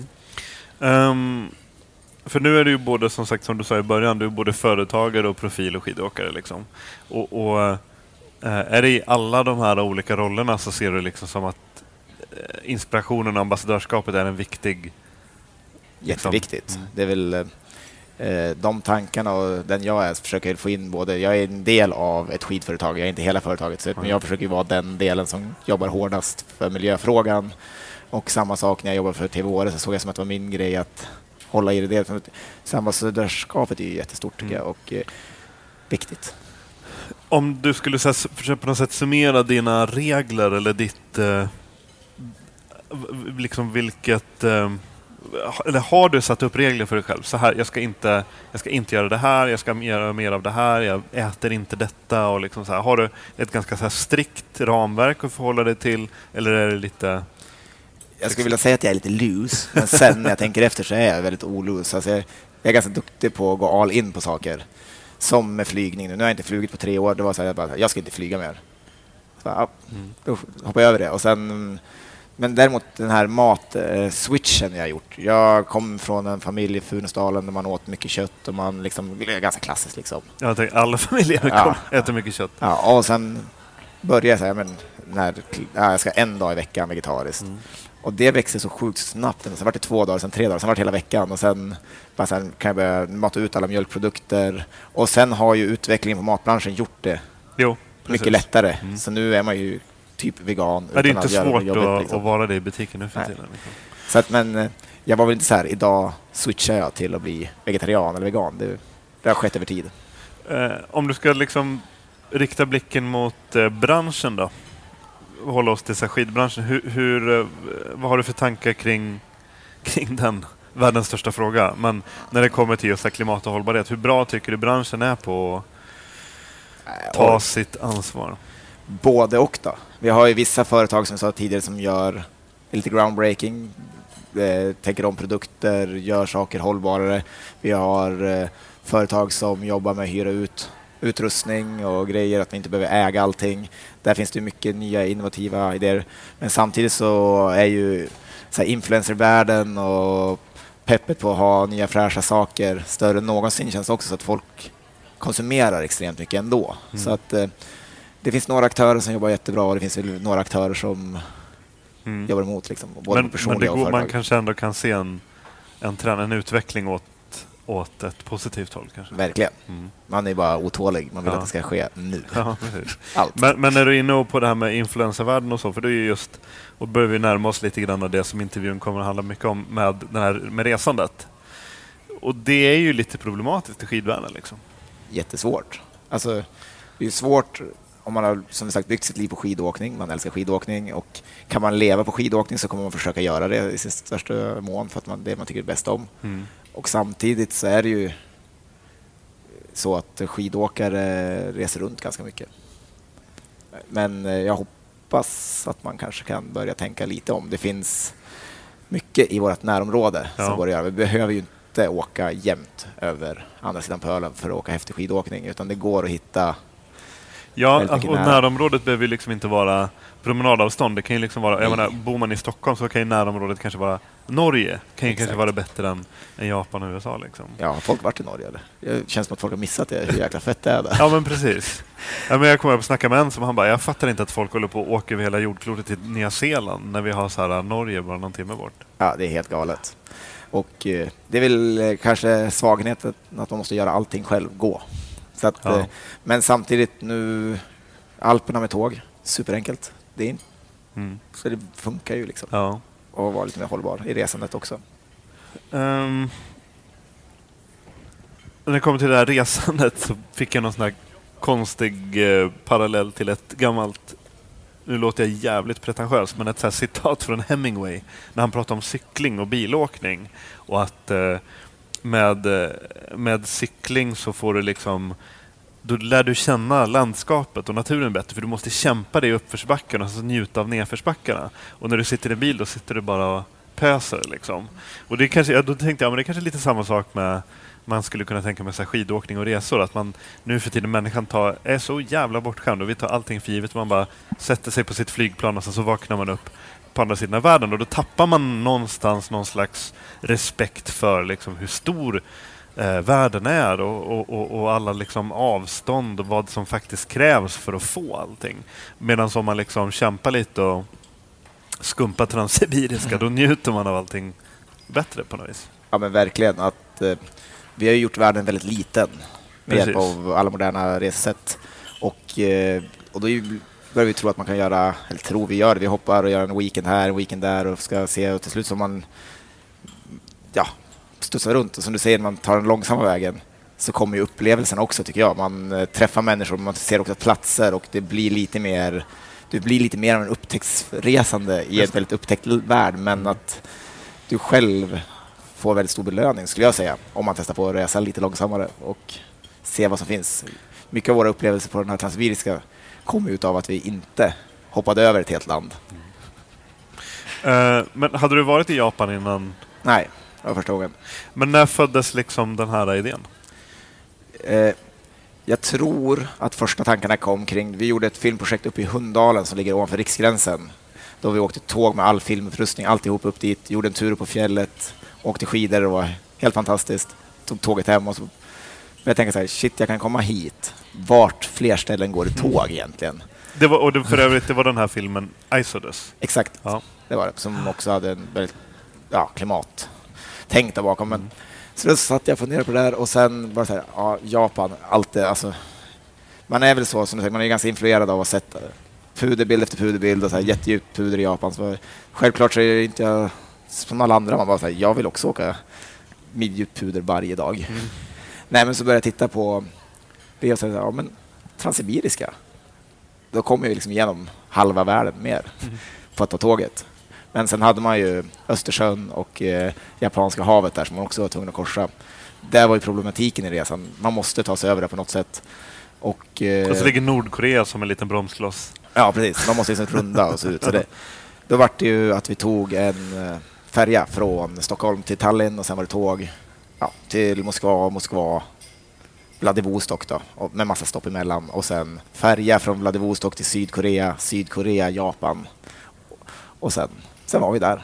För nu är du ju både, som sagt, som du sa i början, du är både företagare och profil- och skidåkare liksom. Och är det i alla de här olika rollerna så ser du liksom som att inspirationen och ambassadörskapet är en viktig...
Jätteviktigt. Det är väl de tankarna, och den jag är försöker få in både, jag är en del av ett skidföretag, jag är inte hela företaget, men jag försöker vara den delen som jobbar hårdast för miljöfrågan, och samma sak när jag jobbar för TV Åre så såg jag som att det var min grej att hålla i det. Så ambassadörskapet är ju jättestort tycker jag, och viktigt.
Om du skulle försöka på något sätt summera dina regler eller ditt liksom vilket eller har du satt upp regler för dig själv? Så här, jag ska inte göra det här, jag ska göra mer av det här, jag äter inte detta, och liksom så här. Har du ett ganska så här strikt ramverk att förhålla dig till, eller är det lite...
Jag skulle vilja säga att jag är lite loose, men sen när jag tänker efter så är jag väldigt oloose. Alltså jag är ganska duktig på att gå all in på saker. Som med flygning. Nu har jag inte flugit på 3 år. Det var så här, jag ska inte flyga mer. Så, då hoppar jag över det. Och sen, men däremot den här mat-switchen jag har gjort. Jag kom från en familj i Funäsdalen där man åt mycket kött. Och man liksom, det är ganska klassiskt liksom.
Jag tänker alla familjer äter mycket kött.
Ja, och sen började jag säga, jag ska en dag i veckan vegetariskt. Och det växer så sjukt snabbt. Sen var det 2 dagar, sen 3 dagar, sen var det hela veckan. Och sen kan jag börja mata ut alla mjölkprodukter. Och sen har ju utvecklingen på matbranschen gjort det mycket lättare. Så nu är man ju typ vegan.
Det är inte svårt att vara det i butiken nu för tiden. Liksom.
Så att, men jag var väl inte så här, idag switchar jag till att bli vegetarian eller vegan. Det har skett över tid.
Om du ska liksom rikta blicken mot branschen då? Hålla oss till skidbranschen. Vad har du för tankar kring den världens största fråga? Men när det kommer till just klimat och hållbarhet, hur bra tycker du branschen är på att ta sitt ansvar?
Både och då. Vi har ju vissa företag som jag sa tidigare som gör lite groundbreaking, tänker om produkter, gör saker hållbarare. Vi har företag som jobbar med att hyra ut utrustning och grejer, att man inte behöver äga allting. Där finns det mycket nya innovativa idéer. Men samtidigt så är ju så här influencervärlden och peppet på att ha nya fräscha saker större än någonsin, känns också så att folk konsumerar extremt mycket ändå. Så att det finns några aktörer som jobbar jättebra, och det finns väl några aktörer som jobbar emot liksom, både personliga och företag.
Man kanske ändå kan se en trend, en utveckling åt ett positivt håll kanske.
Verkligen. Man är bara otålig. Man vill att det ska ske nu.
Ja,
allt.
Men är du inne på det här med influencervärlden och så, för det är ju just, och börjar vi närma oss lite grann av det som intervjun kommer att handla mycket om med resandet. Och det är ju lite problematiskt i skidvärlden liksom.
Jättesvårt. Alltså, det är svårt om man har, som sagt, byggt sitt liv på skidåkning. Man älskar skidåkning, och kan man leva på skidåkning så kommer man försöka göra det i sin största mån för att det man tycker är bäst om. Och samtidigt så är det ju så att skidåkare reser runt ganska mycket. Men jag hoppas att man kanske kan börja tänka lite om. Det finns mycket i vårt närområde som går att göra. Vi behöver ju inte åka jämt över andra sidan pölen för att åka häftig skidåkning, utan det går att hitta.
Ja, och närområdet behöver ju liksom inte vara promenadavstånd. Det kan ju liksom vara, jag menar, bor man i Stockholm så kan ju närområdet kanske vara Norge. Kan ju kanske vara bättre än Japan och USA liksom.
Ja, har folk varit i Norge eller? Det känns som att folk har missat det. Hur jäkla fett det är där.
Ja, men precis. Ja, men jag kommer att snacka med en som han bara, jag fattar inte att folk håller på att åka över hela jordklotet till Nya Zeeland när vi har så här Norge bara någon timme bort.
Ja, det är helt galet. Och det är väl kanske svagheten att man måste göra allting själv, gå. Så att, men samtidigt nu, Alperna med tåg, superenkelt. Det är så det funkar ju liksom.
Ja.
Och vara lite mer hållbar i resandet också.
När det kommer till det här resandet så fick jag någon sån här konstig parallell till ett gammalt, nu låter jag jävligt pretentiös, men ett så här citat från Hemingway när han pratar om cykling och bilåkning, och att med cykling så får du liksom då lär du känna landskapet och naturen bättre, för du måste kämpa dig i uppförsbackarna och så njuta av nedförsbackarna. Och när du sitter i bil, då sitter du bara och pöser liksom. Och det kanske, då tänkte jag, men det är kanske lite samma sak med, man skulle kunna tänka med så här skidåkning och resor, att man nu för tiden, människan är så jävla bortskämd och vi tar allting för givet. Man bara sätter sig på sitt flygplan och så vaknar man upp på andra sidan av världen, och då tappar man någonstans någon slags respekt för liksom hur stor världen är och alla liksom avstånd och vad som faktiskt krävs för att få allting. Medan om man liksom kämpar lite och skumpar transsibiriska, då njuter man av allting bättre på något vis.
Ja, men verkligen. Att vi har gjort världen väldigt liten med hjälp av alla moderna resesätt. Och då börjar vi tro att man kan göra, eller tror vi gör det. Vi hoppar och gör en weekend här, en weekend där och ska se, och till slut som man studsar runt. Och som du säger, när man tar den långsamma vägen så kommer ju upplevelsen också, tycker jag. Man träffar människor, man ser också platser, och det blir lite mer av en upptäcktsresande i ett väldigt upptäckt värld, men att du själv får väldigt stor belöning, skulle jag säga, om man testar på att resa lite långsammare och se vad som finns. Mycket av våra upplevelser på den här transsibiriska kommer ut av att vi inte hoppade över ett helt land.
Men hade du varit i Japan innan?
Nej, det var första gången.
Men när föddes liksom den här idén?
Jag tror att första tankarna kom kring, vi gjorde ett filmprojekt uppe i Hundalen som ligger ovanför Riksgränsen. Då vi åkte tåg med all filmutrustning, alltihop upp dit, gjorde en tur på fjället, åkte skidor, det var helt fantastiskt. Tog tåget hem och så jag tänkte så här, shit, jag kan komma hit. Vart fler ställen går det tåg egentligen?
För övrigt, det var den här filmen Exodus.
Exakt, ja. Det var det. Som också hade en väldigt klimat tänkt där bakom. Men så då satt jag och funderade på det där, och sen bara så här, Japan, allt det, alltså, man är väl så, som du säger, man är ganska influerad av att sätta puderbild efter puderbild och så här jättedjupt puder i Japan. Så självklart så är det inte jag som alla andra, man bara så här, jag vill också åka midjedjupt puder varje dag. Nej, men så började jag titta på det och så här, men transsibiriska, då kommer ju liksom igenom halva världen mer på att ta tåget. Men sen hade man ju Östersjön och Japanska havet där som man också var tvungen att korsa. Det var ju problematiken i resan. Man måste ta sig över det på något sätt. Och
så ligger Nordkorea som en liten bromskloss.
Ja, precis. Man måste liksom runda och så ut. Så då var det ju att vi tog en färja från Stockholm till Tallinn, och sen var det tåg till Moskva, Vladivostok då, med massa stopp emellan, och sen färja från Vladivostok till Sydkorea, Japan, och sen var vi där.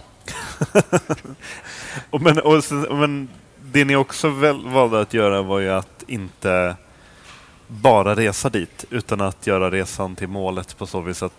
Men det ni också valde att göra var ju att inte bara resa dit, utan att göra resan till målet på så vis att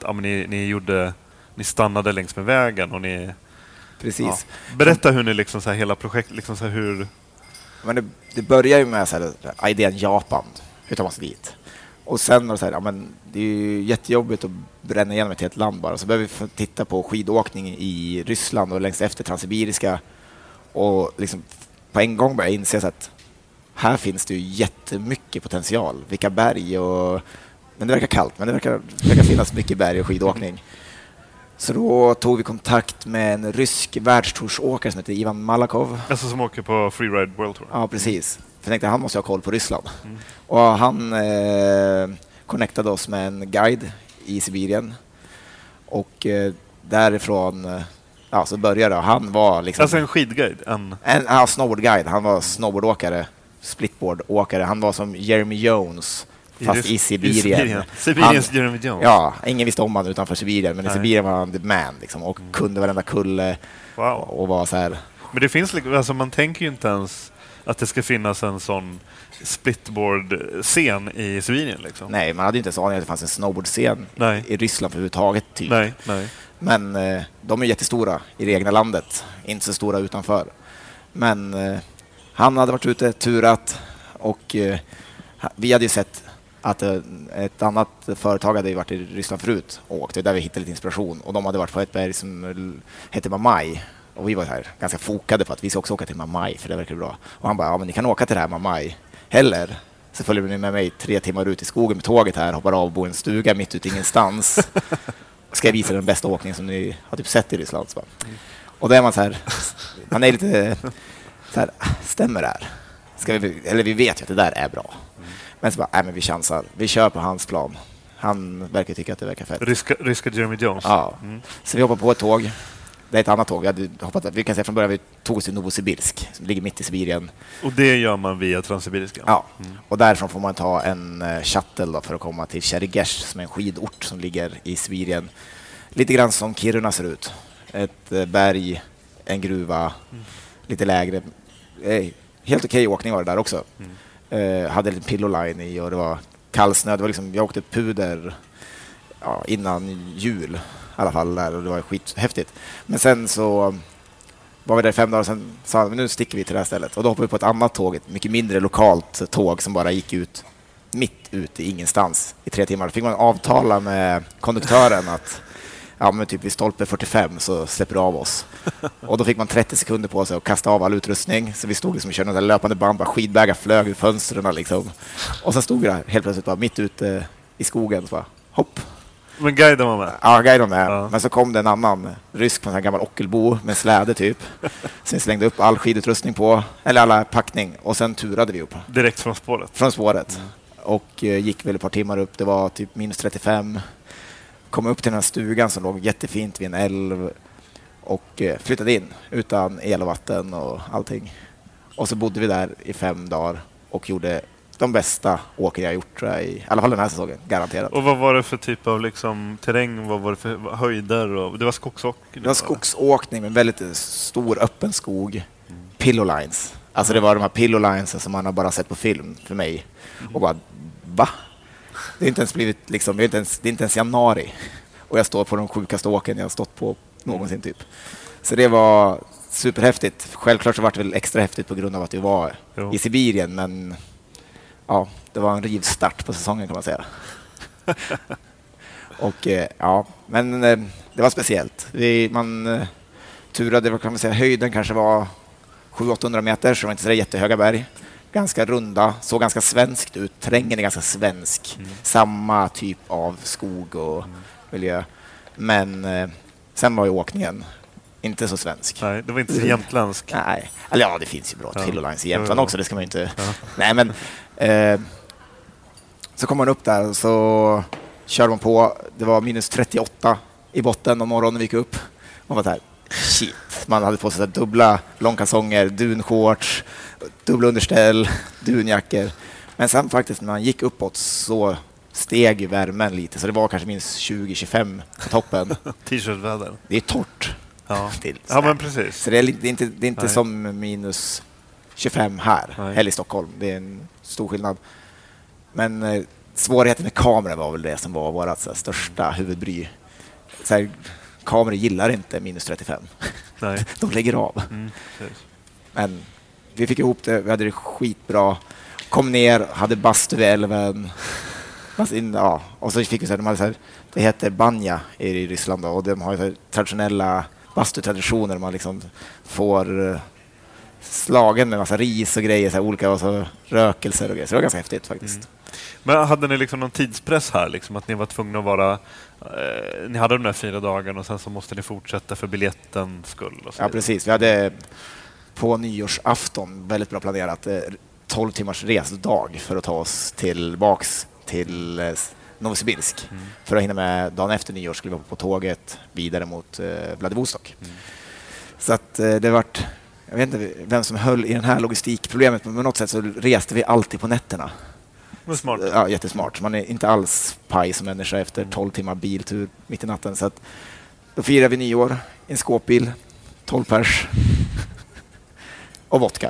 ni stannade längs med vägen och ni...
Precis.
Berätta hur ni liksom så här, hela projekt liksom så här, hur...
Men det börjar ju med så här, idén Japan, hur tar man sig dit? Och sen var det så här, men det är ju jättejobbigt att bränna igenom ett helt land bara. Så börjar vi titta på skidåkning i Ryssland och längs efter transsibiriska, och liksom på en gång börjar jag inse att här finns det ju jättemycket potential. Vilka berg men det verkar kallt, men det verkar finnas mycket berg och skidåkning. Så då tog vi kontakt med en rysk världstoursåkare som heter Ivan Malakov.
Alltså som åker på Freeride World Tour.
Ja, precis. För jag tänkte, han måste ha koll på Ryssland. Och han connectade oss med en guide i Sibirien. Och därifrån så började det. Han var liksom...
Alltså en skidguide?
En snowboardguide. Han var snowboardåkare, splitboardåkare. Han var som Jeremy Jones, fast i Sibirien.
Sibiriens Jeremy Jones.
Ja, ingen visste om han utanför Sibirien, men i Sibirien var han the man liksom, och kunde varenda kulle.
Wow.
Och var så här.
Men det finns alltså, man tänker ju inte ens att det ska finnas en sån splitboard-scen i Sibirien liksom.
Nej, man hade ju inte ens aning att det fanns en snowboard-scen i Ryssland överhuvudtaget typ.
Nej.
Men de är jättestora i det egna landet, inte så stora utanför. Men han hade varit ute, turat, och vi hade ju sett att ett annat företag hade varit i Ryssland förut och åkt, där vi hittade lite inspiration, och de hade varit på ett berg som heter Mamai, och vi var här ganska fokade på att vi ska också åka till Mamai, för det verkar bra. Och han bara, men ni kan åka till det här Mamai heller, så följer ni med mig 3 timmar ut i skogen med tåget här, hoppar av och bor i en stuga mitt ute ingenstans. Ska jag visa den bästa åkningen som ni har typ sett i Ryssland. Så. Och då är man så här, man är lite så här, stämmer det här? Vi vet ju att det där är bra. Men så bara, men vi chansar. Vi kör på hans plan. Han verkar tycka att det verkar fett.
Ryska Jeremy Jones.
Ja. Så vi hoppar på ett tåg. Det är ett annat tåg. Vi kan säga från början vi tog oss till Novosibirsk som ligger mitt i Sibirien.
Och det gör man via Transsibiriska?
Ja, och därifrån får man ta en shuttle då för att komma till Chernihiv som är en skidort som ligger i Sibirien. Lite grann som Kiruna ser ut. Ett berg, en gruva, lite lägre. Helt okej åkning var det där också. Hade en liten pilloline i och det var kallsnö. Det var liksom, jag åkte puder innan jul i alla fall där och det var skithäftigt. Men sen så var vi där 5 dagar och sen sa vi nu sticker vi till det här stället. Och då hoppade vi på ett annat tåg, ett mycket mindre lokalt tåg som bara gick ut mitt ute i ingenstans i 3 timmar. Då fick man avtala med konduktören att men typ vid stolpe 45 så släpper du av oss. Och då fick man 30 sekunder på sig att kasta av all utrustning. Så vi stod liksom och körde några löpande band, bara skidbägar flög ur fönstren liksom. Och sen stod vi där helt plötsligt bara mitt ute i skogen så bara hopp.
Men guiden var med?
Ja, guiden var med. Ja. Men så kom det en annan rysk från en gammal ockelbo med släde typ. Sen slängde upp all skidutrustning på, eller alla packning. Och sen turade vi upp.
Direkt från spåret?
Från spåret. Och gick väl ett par timmar upp. Det var typ minus 35. Kom upp till den här stugan som låg jättefint vid en älv. Och flyttade in utan el och vatten och allting. Och så bodde vi där i 5 dagar och gjorde de bästa åker jag gjort tror jag, i alla fall den här säsongen, garanterat.
Och vad var det för typ av liksom, terräng? Vad var det för höjder? Och, det var skogsåkning?
Det var skogsåkning med väldigt stor öppen skog. Pillolines. Alltså det var de här pillolines som man har bara sett på film för mig. Och bara, va? Det är inte ens blivit liksom, det är inte ens januari. Och jag står på de sjukaste åken jag har stått på någonsin typ. Så det var superhäftigt. Självklart så var det väl extra häftigt på grund av att vi var i Sibirien, men ja, det var en rivstart på säsongen kan man säga. Och men det var speciellt. Man turade, vad kan man säga, höjden kanske var 700-800 meter, så det var inte så jättehöga berg. Ganska runda, såg ganska svenskt ut. Terrängen är ganska svensk. Samma typ av skog och miljö. Men sen var ju åkningen inte så svensk.
Nej, det var inte så jämtländsk.
Nej, eller det finns ju bra Pillolines i Jämtland också, det ska man ju inte... Ja. Nej, men så kom man upp där och så körde man på. Det var minus 38 i botten om morgonen vi gick upp. Man var så här, shit. Man hade på sig så här dubbla långkalsonger, dunshorts, dubbla underställ, dunjackor. Men sen faktiskt när man gick uppåt så steg ju värmen lite. Så det var kanske minst 20-25 på toppen.
T-shirtväder.
Det är torrt.
Ja, ja men precis.
Så det är inte som minus 25 här, eller i Stockholm. Det är en stor skillnad. Men svårigheten med kameran var väl det som var vårt största huvudbry. Så här, kameror gillar inte minus 35. Nej. De lägger av. Men vi fick ihop det, vi hade det skitbra. Kom ner, hade bastu vid älven. Och så fick vi så här, det heter banja i Ryssland då, och de har så traditionella bastutraditioner. Man liksom får slagen med massa ris och grejer, så här, olika och så rökelser och grejer. Så det var ganska häftigt faktiskt.
Men hade ni liksom någon tidspress här? Liksom, att ni var tvungna att vara... ni hade de där 4 dagarna och sen så måste ni fortsätta för biljettens skull? Och så
ja, precis. Vi hade på nyårsafton väldigt bra planerat 12 timmars resdag för att ta oss tillbaks till Novosibirsk. För att hinna med dagen efter nyår skulle vi vara på tåget vidare mot Vladivostok. Så att det vart... Jag vet inte vem som höll i den här logistikproblemet, men på något sätt så reste vi alltid på nätterna.
Smart.
Ja, jättesmart. Man är inte alls paj som människa efter 12 timmar biltur mitt i natten. Så att då firar vi nyår i en skåpbil, 12 pers och vodka.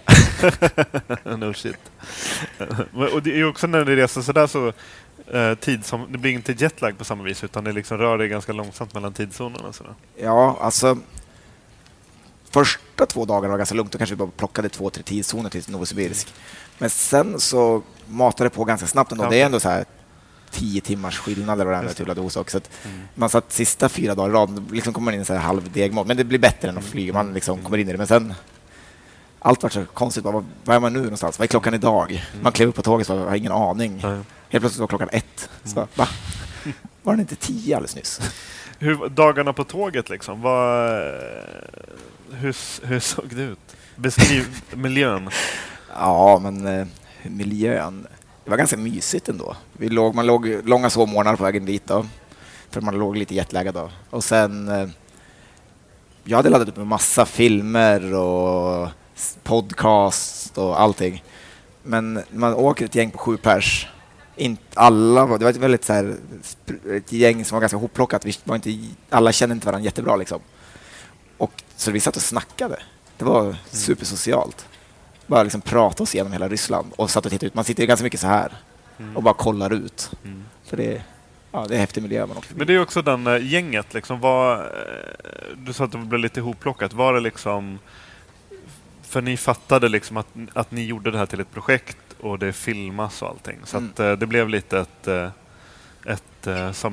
No shit. Och det är också när ni reser så där så det blir inte jetlag på samma vis, utan det liksom rör det ganska långsamt mellan tidszonerna. Så där.
Ja, alltså första 2 dagarna var ganska lugnt. Då kanske vi bara plockade 2-3 tidszoner till Novosibirsk. Men sen så matade det på ganska snabbt ändå. Det är ändå så här 10 timmars skillnad eller vad det är till Vladivostok. Så att man satt sista 4 dagar i rad, liksom kommer man in i så här halvdegmål. Men det blir bättre än att flyga. Man liksom kommer in i det. Men sen allt var så konstigt. Vad är man nu någonstans? Vad är klockan idag? Man klev upp på tåget och har ingen aning. Helt plötsligt var klockan 1. Så va? Var den inte 10 alldeles nyss?
Dagarna på tåget liksom, hur såg det ut? Beskriv miljön.
Ja, men miljön. det var ganska mysigt ändå. Man låg långa sovmorgnar på vägen dit då, för man låg lite jetlaggad då. Och sen, jag hade laddat upp med massa filmer och podcast och allting. Men man åker ett gäng på 7 pers. Inte alla, det var ett väldigt så här, ett gäng som var ganska hopplockat. Alla kände inte varandra jättebra liksom. Och så vi satt och snackade. Det var supersocialt. Bara liksom prata oss igenom hela Ryssland och satt och tittade ut. Man sitter ganska mycket så här och bara kollar ut. För det är häftig miljö.
Men det är också den gänget liksom, du sa att det blev lite ihopplockat. Var det liksom, för ni fattade liksom att ni gjorde det här till ett projekt och det filmas och allting. Så att det blev lite ett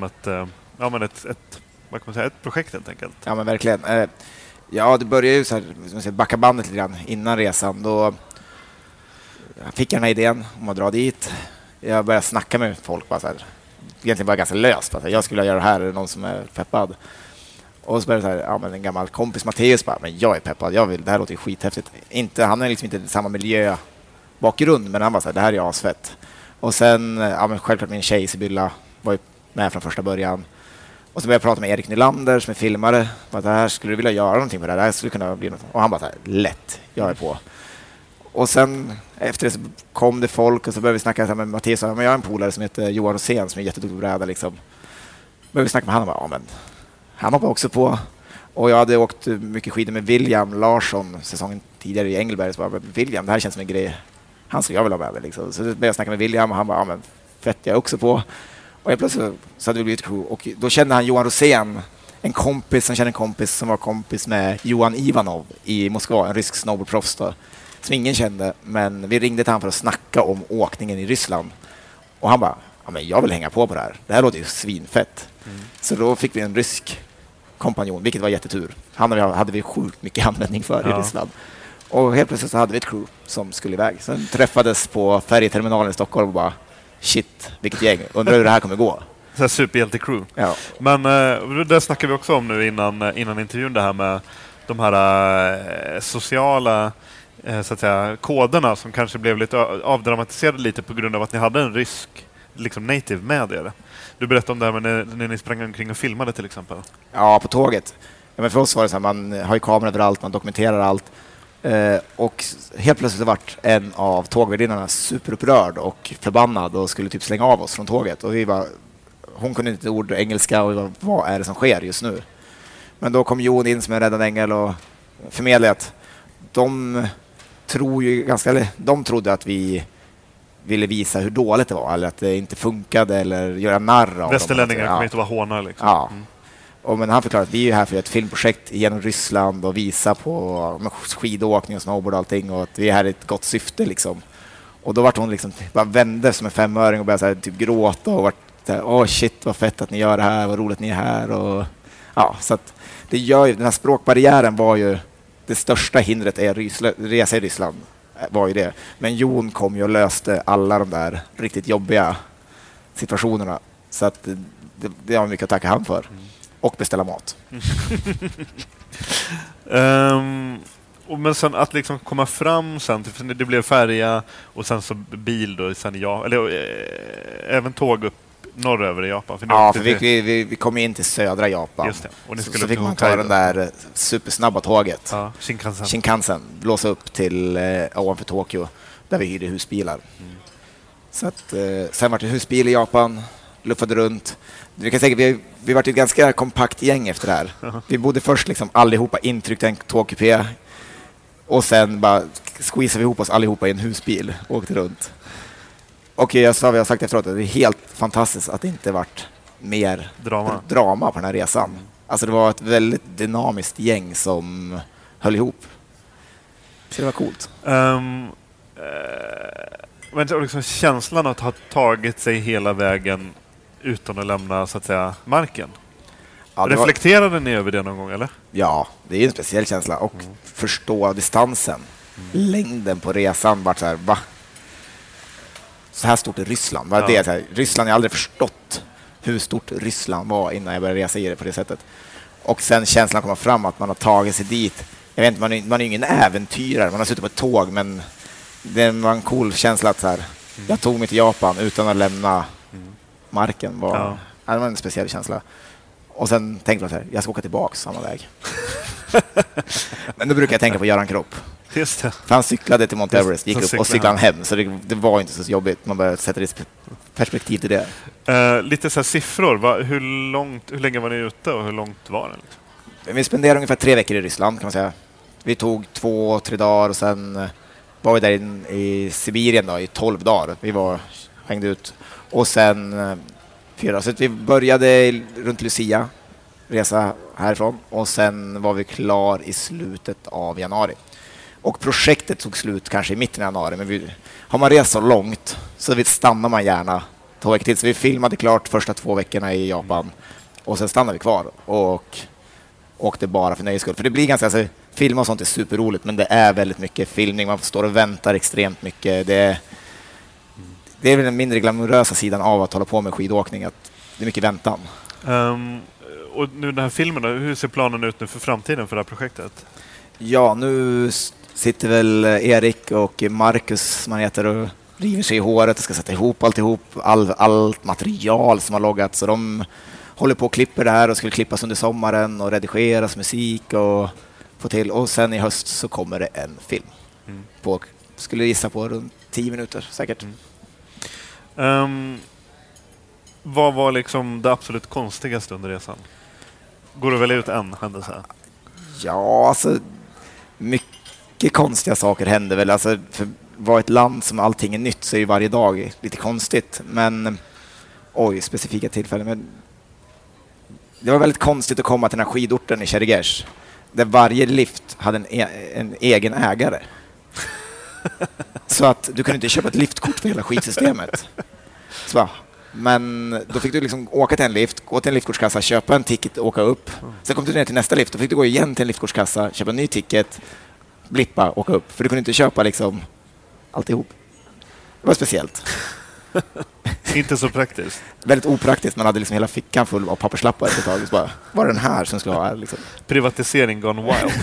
vad kan man säga, ett projekt helt enkelt.
Ja, men verkligen. Det började ju så här, backa bandet lite grann innan resan. Då jag fick jag den här idén om att dra dit. Jag började snacka med folk bara så här, egentligen bara ganska löst. Jag skulle göra det här, är det någon som är peppad? Och så började så här, men en gammal kompis Matteus bara, men jag är peppad, det här låter ju skithäftigt. Han är liksom inte samma miljöbakgrund, men han var så här, det här är asfett. Och sen, men självklart min tjej Sibylla var ju med från första början. Och så började jag prata med Erik Nylander som är filmare. Att det här skulle du vilja göra någonting med det här skulle kunna bli något. Och han bara så här, lätt, jag är på. Och sen efter det så kom det folk och så började vi snacka med Mattias. Men jag har en polare som heter Johan Rosén som är jätteduktig på bräda liksom. Började vi snacka med honom och bara, men han hoppade också på. Och jag hade åkt mycket skidor med William Larsson säsongen tidigare i Engelberg. Så bara, William, det här känns som en grej. Han skulle jag vilja ha med liksom. Så började jag snacka med William och han bara, men fett, jag också på. Och jag plötsligt så hade vi blivit crew. Och då kände han Johan Rosén, en kompis som kände en kompis som var kompis med Johan Ivanov i Moskva, en rysk snowboardproffs då, som ingen kände. Men vi ringde till han för att snacka om åkningen i Ryssland. Och han bara, men jag vill hänga på det här. Det här låter ju svinfett. Så då fick vi en rysk kompanjon, vilket var jättetur. Han hade vi sjukt mycket användning för i Ryssland. Och helt plötsligt så hade vi ett crew som skulle iväg. Sen träffades på färjeterminalen i Stockholm och bara, shit, vilket gäng. Undrar hur det här kommer gå.
Så här superhjälte-crew. Ja. Men det snackar vi också om nu innan intervjun, det här med de här sociala så att säga, koderna som kanske blev lite avdramatiserade lite på grund av att ni hade en rysk liksom native med er. Du berättade om det här när ni sprang omkring och filmade till exempel.
Ja, på tåget. Ja, men för oss var det så här, man har ju kameror överallt, man dokumenterar allt. Och helt plötsligt vart en av tågvärdinnorna superupprörd och förbannad och skulle typ slänga av oss från tåget. Och hon kunde inte ord engelska och vi bara, vad är det som sker just nu? Men då kom Jon in som en räddad ängel och förmedlade att de trodde att vi ville visa hur dåligt det var eller att det inte funkade eller göra narr av
västerlänningar kommer inte vara hånar liksom.
Ja. Men han förklarade att vi är här för ett filmprojekt genom Ryssland och visa på skidåkning och snowboard och allting och att vi är här i ett gott syfte liksom. Och då var hon liksom bara vände som en 5-öring och började så här, typ gråta och vart shit vad fett att ni gör det här, vad roligt ni är här och så att det gör ju, den här språkbarriären var ju det största hindret resa i Ryssland var ju det. Men Jon kom ju och löste alla de där riktigt jobbiga situationerna så att det har mycket att tacka han för. Och beställa mat.
Men sen att liksom komma fram sen, det blev färja och sen så bil då, sen även tåg upp norröver i Japan.
För vi kom in till södra Japan.
Just det. Och
så fick man ta den där supersnabba tåget.
Ja,
Shinkansen. Blåsa upp till ovanför Tokyo där vi hyrde husbilar. Så att, sen var det husbil i Japan, luffade runt. Du kan säga, vi var ett ganska kompakt gäng efter det här. Vi bodde först liksom allihopa intryckta en tågkupé och sen bara squeezade vi ihop oss allihopa i en husbil och åkte runt. Och vi har sagt efteråt att det är helt fantastiskt att det inte varit mer drama på den här resan. Alltså det var ett väldigt dynamiskt gäng som höll ihop. Så det var coolt.
Men liksom känslan att ha tagit sig hela vägen utan att lämna så att säga marken. Ja, reflekterade ni över det någon gång eller?
Ja, det är en speciell känsla och förstå distansen. Längden på resan vart så här, va? Så här stort är Ryssland. Ja. Det är så här, Ryssland, jag har aldrig förstått hur stort Ryssland var innan jag började resa i det på det sättet. Och sen känslan kommer fram att man har tagit sig dit. Jag vet inte, man är ingen äventyrare, man har suttit på ett tåg, men det var en cool känsla att så här, Jag tog mig till Japan utan att lämna marken. Det var en speciell känsla. Och sen tänkte jag så här, jag ska åka tillbaka samma väg. Men då brukar jag tänka på Göran Kropp.
Just det.
För han cyklade till Mount Everest, gick upp och cyklade hem. Så det var inte så jobbigt. Man började sätta det perspektiv till det.
Lite så här siffror. Hur länge var ni ute och hur långt var det? Liksom?
Vi spenderade ungefär 3 veckor i Ryssland kan man säga. Vi tog 2-3 dagar och sen var vi där i Sibirien då, i 12 dagar. Vi hängde ut. Och sen 4. Så vi började runt Lucia, resa härifrån. Och sen var vi klar i slutet av januari. Och projektet tog slut kanske i mitten av januari. Men har man rest så långt så stannar man gärna 2 veckor till. Så vi filmade klart första 2 veckorna i Japan. Och sen stannade vi kvar och åkte bara för nöjes skull. För det blir ganska... Alltså, filma och sånt är superroligt, men det är väldigt mycket filmning. Man står och väntar extremt mycket. Det är väl den mindre glamorösa sidan av att hålla på med skidåkning. Att det är mycket väntan.
Och nu den här filmen, hur ser planen ut nu för framtiden för det här projektet?
Ja, nu sitter väl Erik och Marcus, som han heter, och river sig i håret och ska sätta ihop allt material som har loggats. Så de håller på och klipper det här och skulle klippas under sommaren och redigeras musik och få till. Och sen i höst så kommer det en film. Skulle gissa på runt 10 minuter säkert.
Vad var liksom det absolut konstigaste under resan? Går det väl ut en händelse?
Ja, alltså mycket konstiga saker händer väl. Alltså, för var ett land som allting är nytt så är ju varje dag lite konstigt. Men specifika tillfällen. Men det var väldigt konstigt att komma till den här skidorten i Chernihiv, där varje lift hade en egen ägare. Så att du kunde inte köpa ett liftkort för hela skidsystemet. Men då fick du liksom åka till en lift, gå till en liftkortskassa, köpa en ticket och åka upp. Sen kom du ner till nästa lift, då fick du gå igen till en liftkortskassa, köpa en ny ticket, blippa, åka upp. För du kunde inte köpa liksom alltihop. Det var speciellt.
Inte så praktiskt.
Väldigt opraktiskt. Man hade liksom hela fickan full av papperslappar ett tag. Så bara, var den här som skulle ha här? Liksom.
Privatisering gone wild.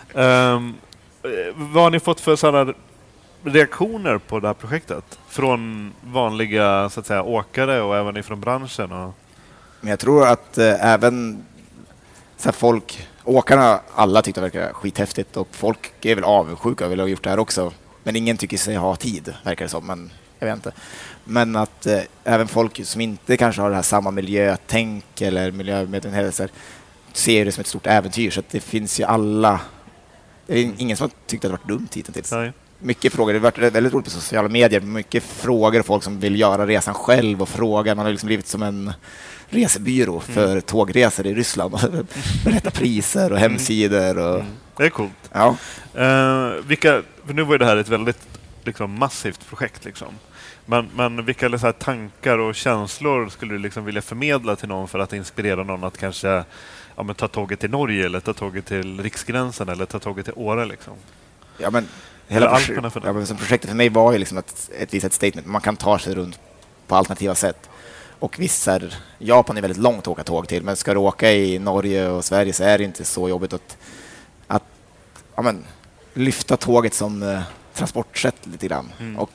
Vad har ni fått för sådana reaktioner på det här projektet? Från vanliga så att säga, åkare och även ifrån branschen?
Men jag tror att även så här, åkarna, alla tyckte det verkar skithäftigt. Och folk är väl avundsjuka och vill ha gjort det här också. Men ingen tycker sig ha tid, verkar det som. Men jag vet inte. Men att även folk som inte kanske har det här samma miljötänk eller miljömedvetenhet ser det som ett stort äventyr. Så att det finns ju alla... Det är ingen som har tyckt att det varit dumt hittills. Nej. Mycket frågor. Det har varit väldigt roligt på sociala medier. Mycket frågor, folk som vill göra resan själv och fråga. Man har liksom blivit som en resebyrå för tågresor i Ryssland. Berätta priser och hemsidor. Och...
Det är coolt.
Ja.
För nu var det här ett väldigt liksom, massivt projekt. Liksom. Men vilka så här, tankar och känslor skulle du liksom vilja förmedla till någon för att inspirera någon att kanske ta tåget till Norge eller ta tåget till Riksgränsen eller ta tåget till Åre? Liksom?
Ja, men projektet för mig var ju liksom ett statement. Man kan ta sig runt på alternativa sätt. Och Japan är väldigt långt att åka tåg till, men ska du åka i Norge och Sverige så är det inte så jobbigt att lyfta tåget som transportsätt lite grann. Och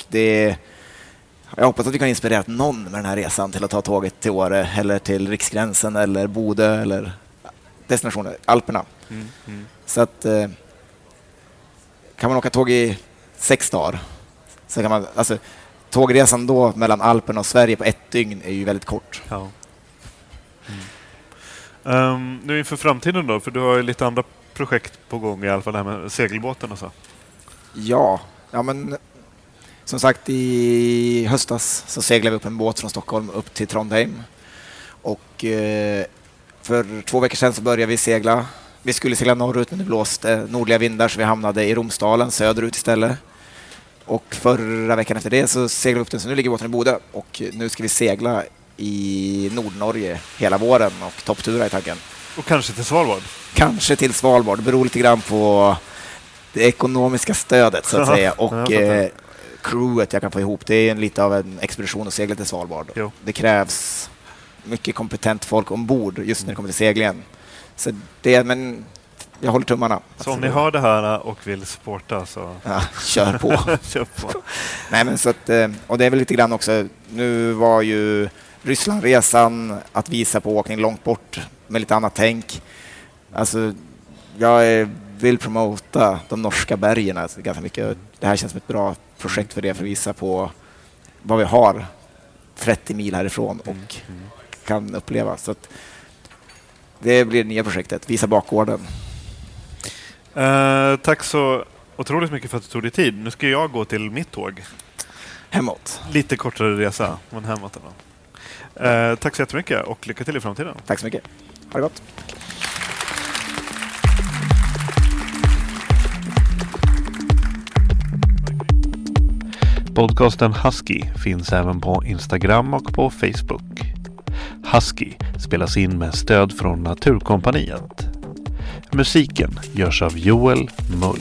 jag hoppas att vi kan inspirera någon med den här resan till att ta tåget till Åre eller till Riksgränsen eller Bodö eller destinationer, Alperna. Så att kan man åka tåg i 6 dagar så kan man, alltså tågresan då mellan Alperna och Sverige på 1 dygn är ju väldigt kort. Ja.
Nu inför framtiden då, för du har ju lite andra projekt på gång, i alla fall det här med segelbåten och så.
Ja, men som sagt i höstas så seglade vi upp en båt från Stockholm upp till Trondheim. Och för 2 veckor sedan så började vi segla. Vi skulle segla norrut men det blåste nordliga vindar så vi hamnade i Romsdalen söderut istället. Och förra veckan efter det så seglade vi upp den, så nu ligger båten i Bodö. Och nu ska vi segla i Nordnorge hela våren och topptura i tanken.
Och kanske till Svalbard?
Kanske till Svalbard. Det beror lite grann på det ekonomiska stödet så att säga. Och crewet jag kan få ihop. Det är lite av en expedition att segla till Svalbard. Jo. Det krävs mycket kompetent folk ombord just när det kommer till seglingen. Så men jag håller tummarna.
Så om ni hör det här och vill supporta så...
Ja, kör på.
Kör på.
Nej, men så att, och det är väl lite grann också, nu var ju Rysslandresan att visa på åkning långt bort med lite annat tänk. Alltså, jag vill promota de norska bergen alltså, ganska mycket. Det här känns som ett bra projekt för det, för att visa på vad vi har 30 mil härifrån och kan uppleva. Så att det blir det nya projektet, visa bakgården.
Tack så otroligt mycket för att du tog dig tid. Nu ska jag gå till mitt tåg.
Hemåt.
Lite kortare resa, men hemåt. Tack så jättemycket och lycka till i framtiden.
Tack så mycket. Ha det gott.
Podcasten Husky finns även på Instagram och på Facebook. Husky spelas in med stöd från Naturkompaniet. Musiken görs av Joel Mull.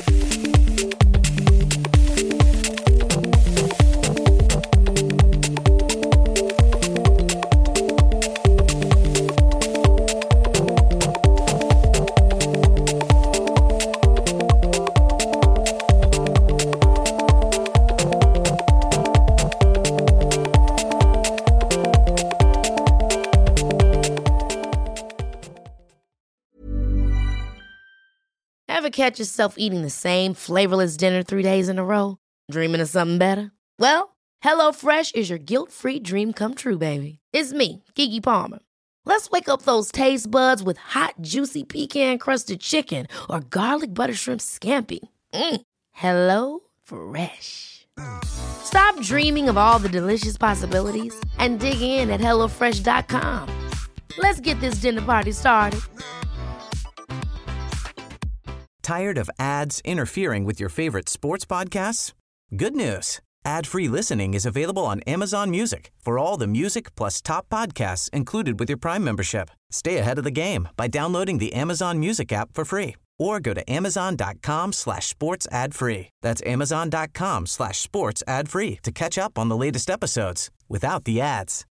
Ever catch yourself eating the same flavorless dinner 3 days in a row? Dreaming of something better? Well, HelloFresh is your guilt-free dream come true, baby. It's me, Keke Palmer. Let's wake up those taste buds with hot, juicy pecan-crusted chicken or garlic butter shrimp scampi. Hello Fresh. Stop dreaming of all the delicious possibilities and dig in at HelloFresh.com. Let's get this dinner party started.
Tired of ads interfering with your favorite sports podcasts? Good news. Ad-free listening is available on Amazon Music for all the music plus top podcasts included with your Prime membership. Stay ahead of the game by downloading the Amazon Music app for free or go to amazon.com/sports ad free. That's amazon.com/sports ad free to catch up on the latest episodes without the ads.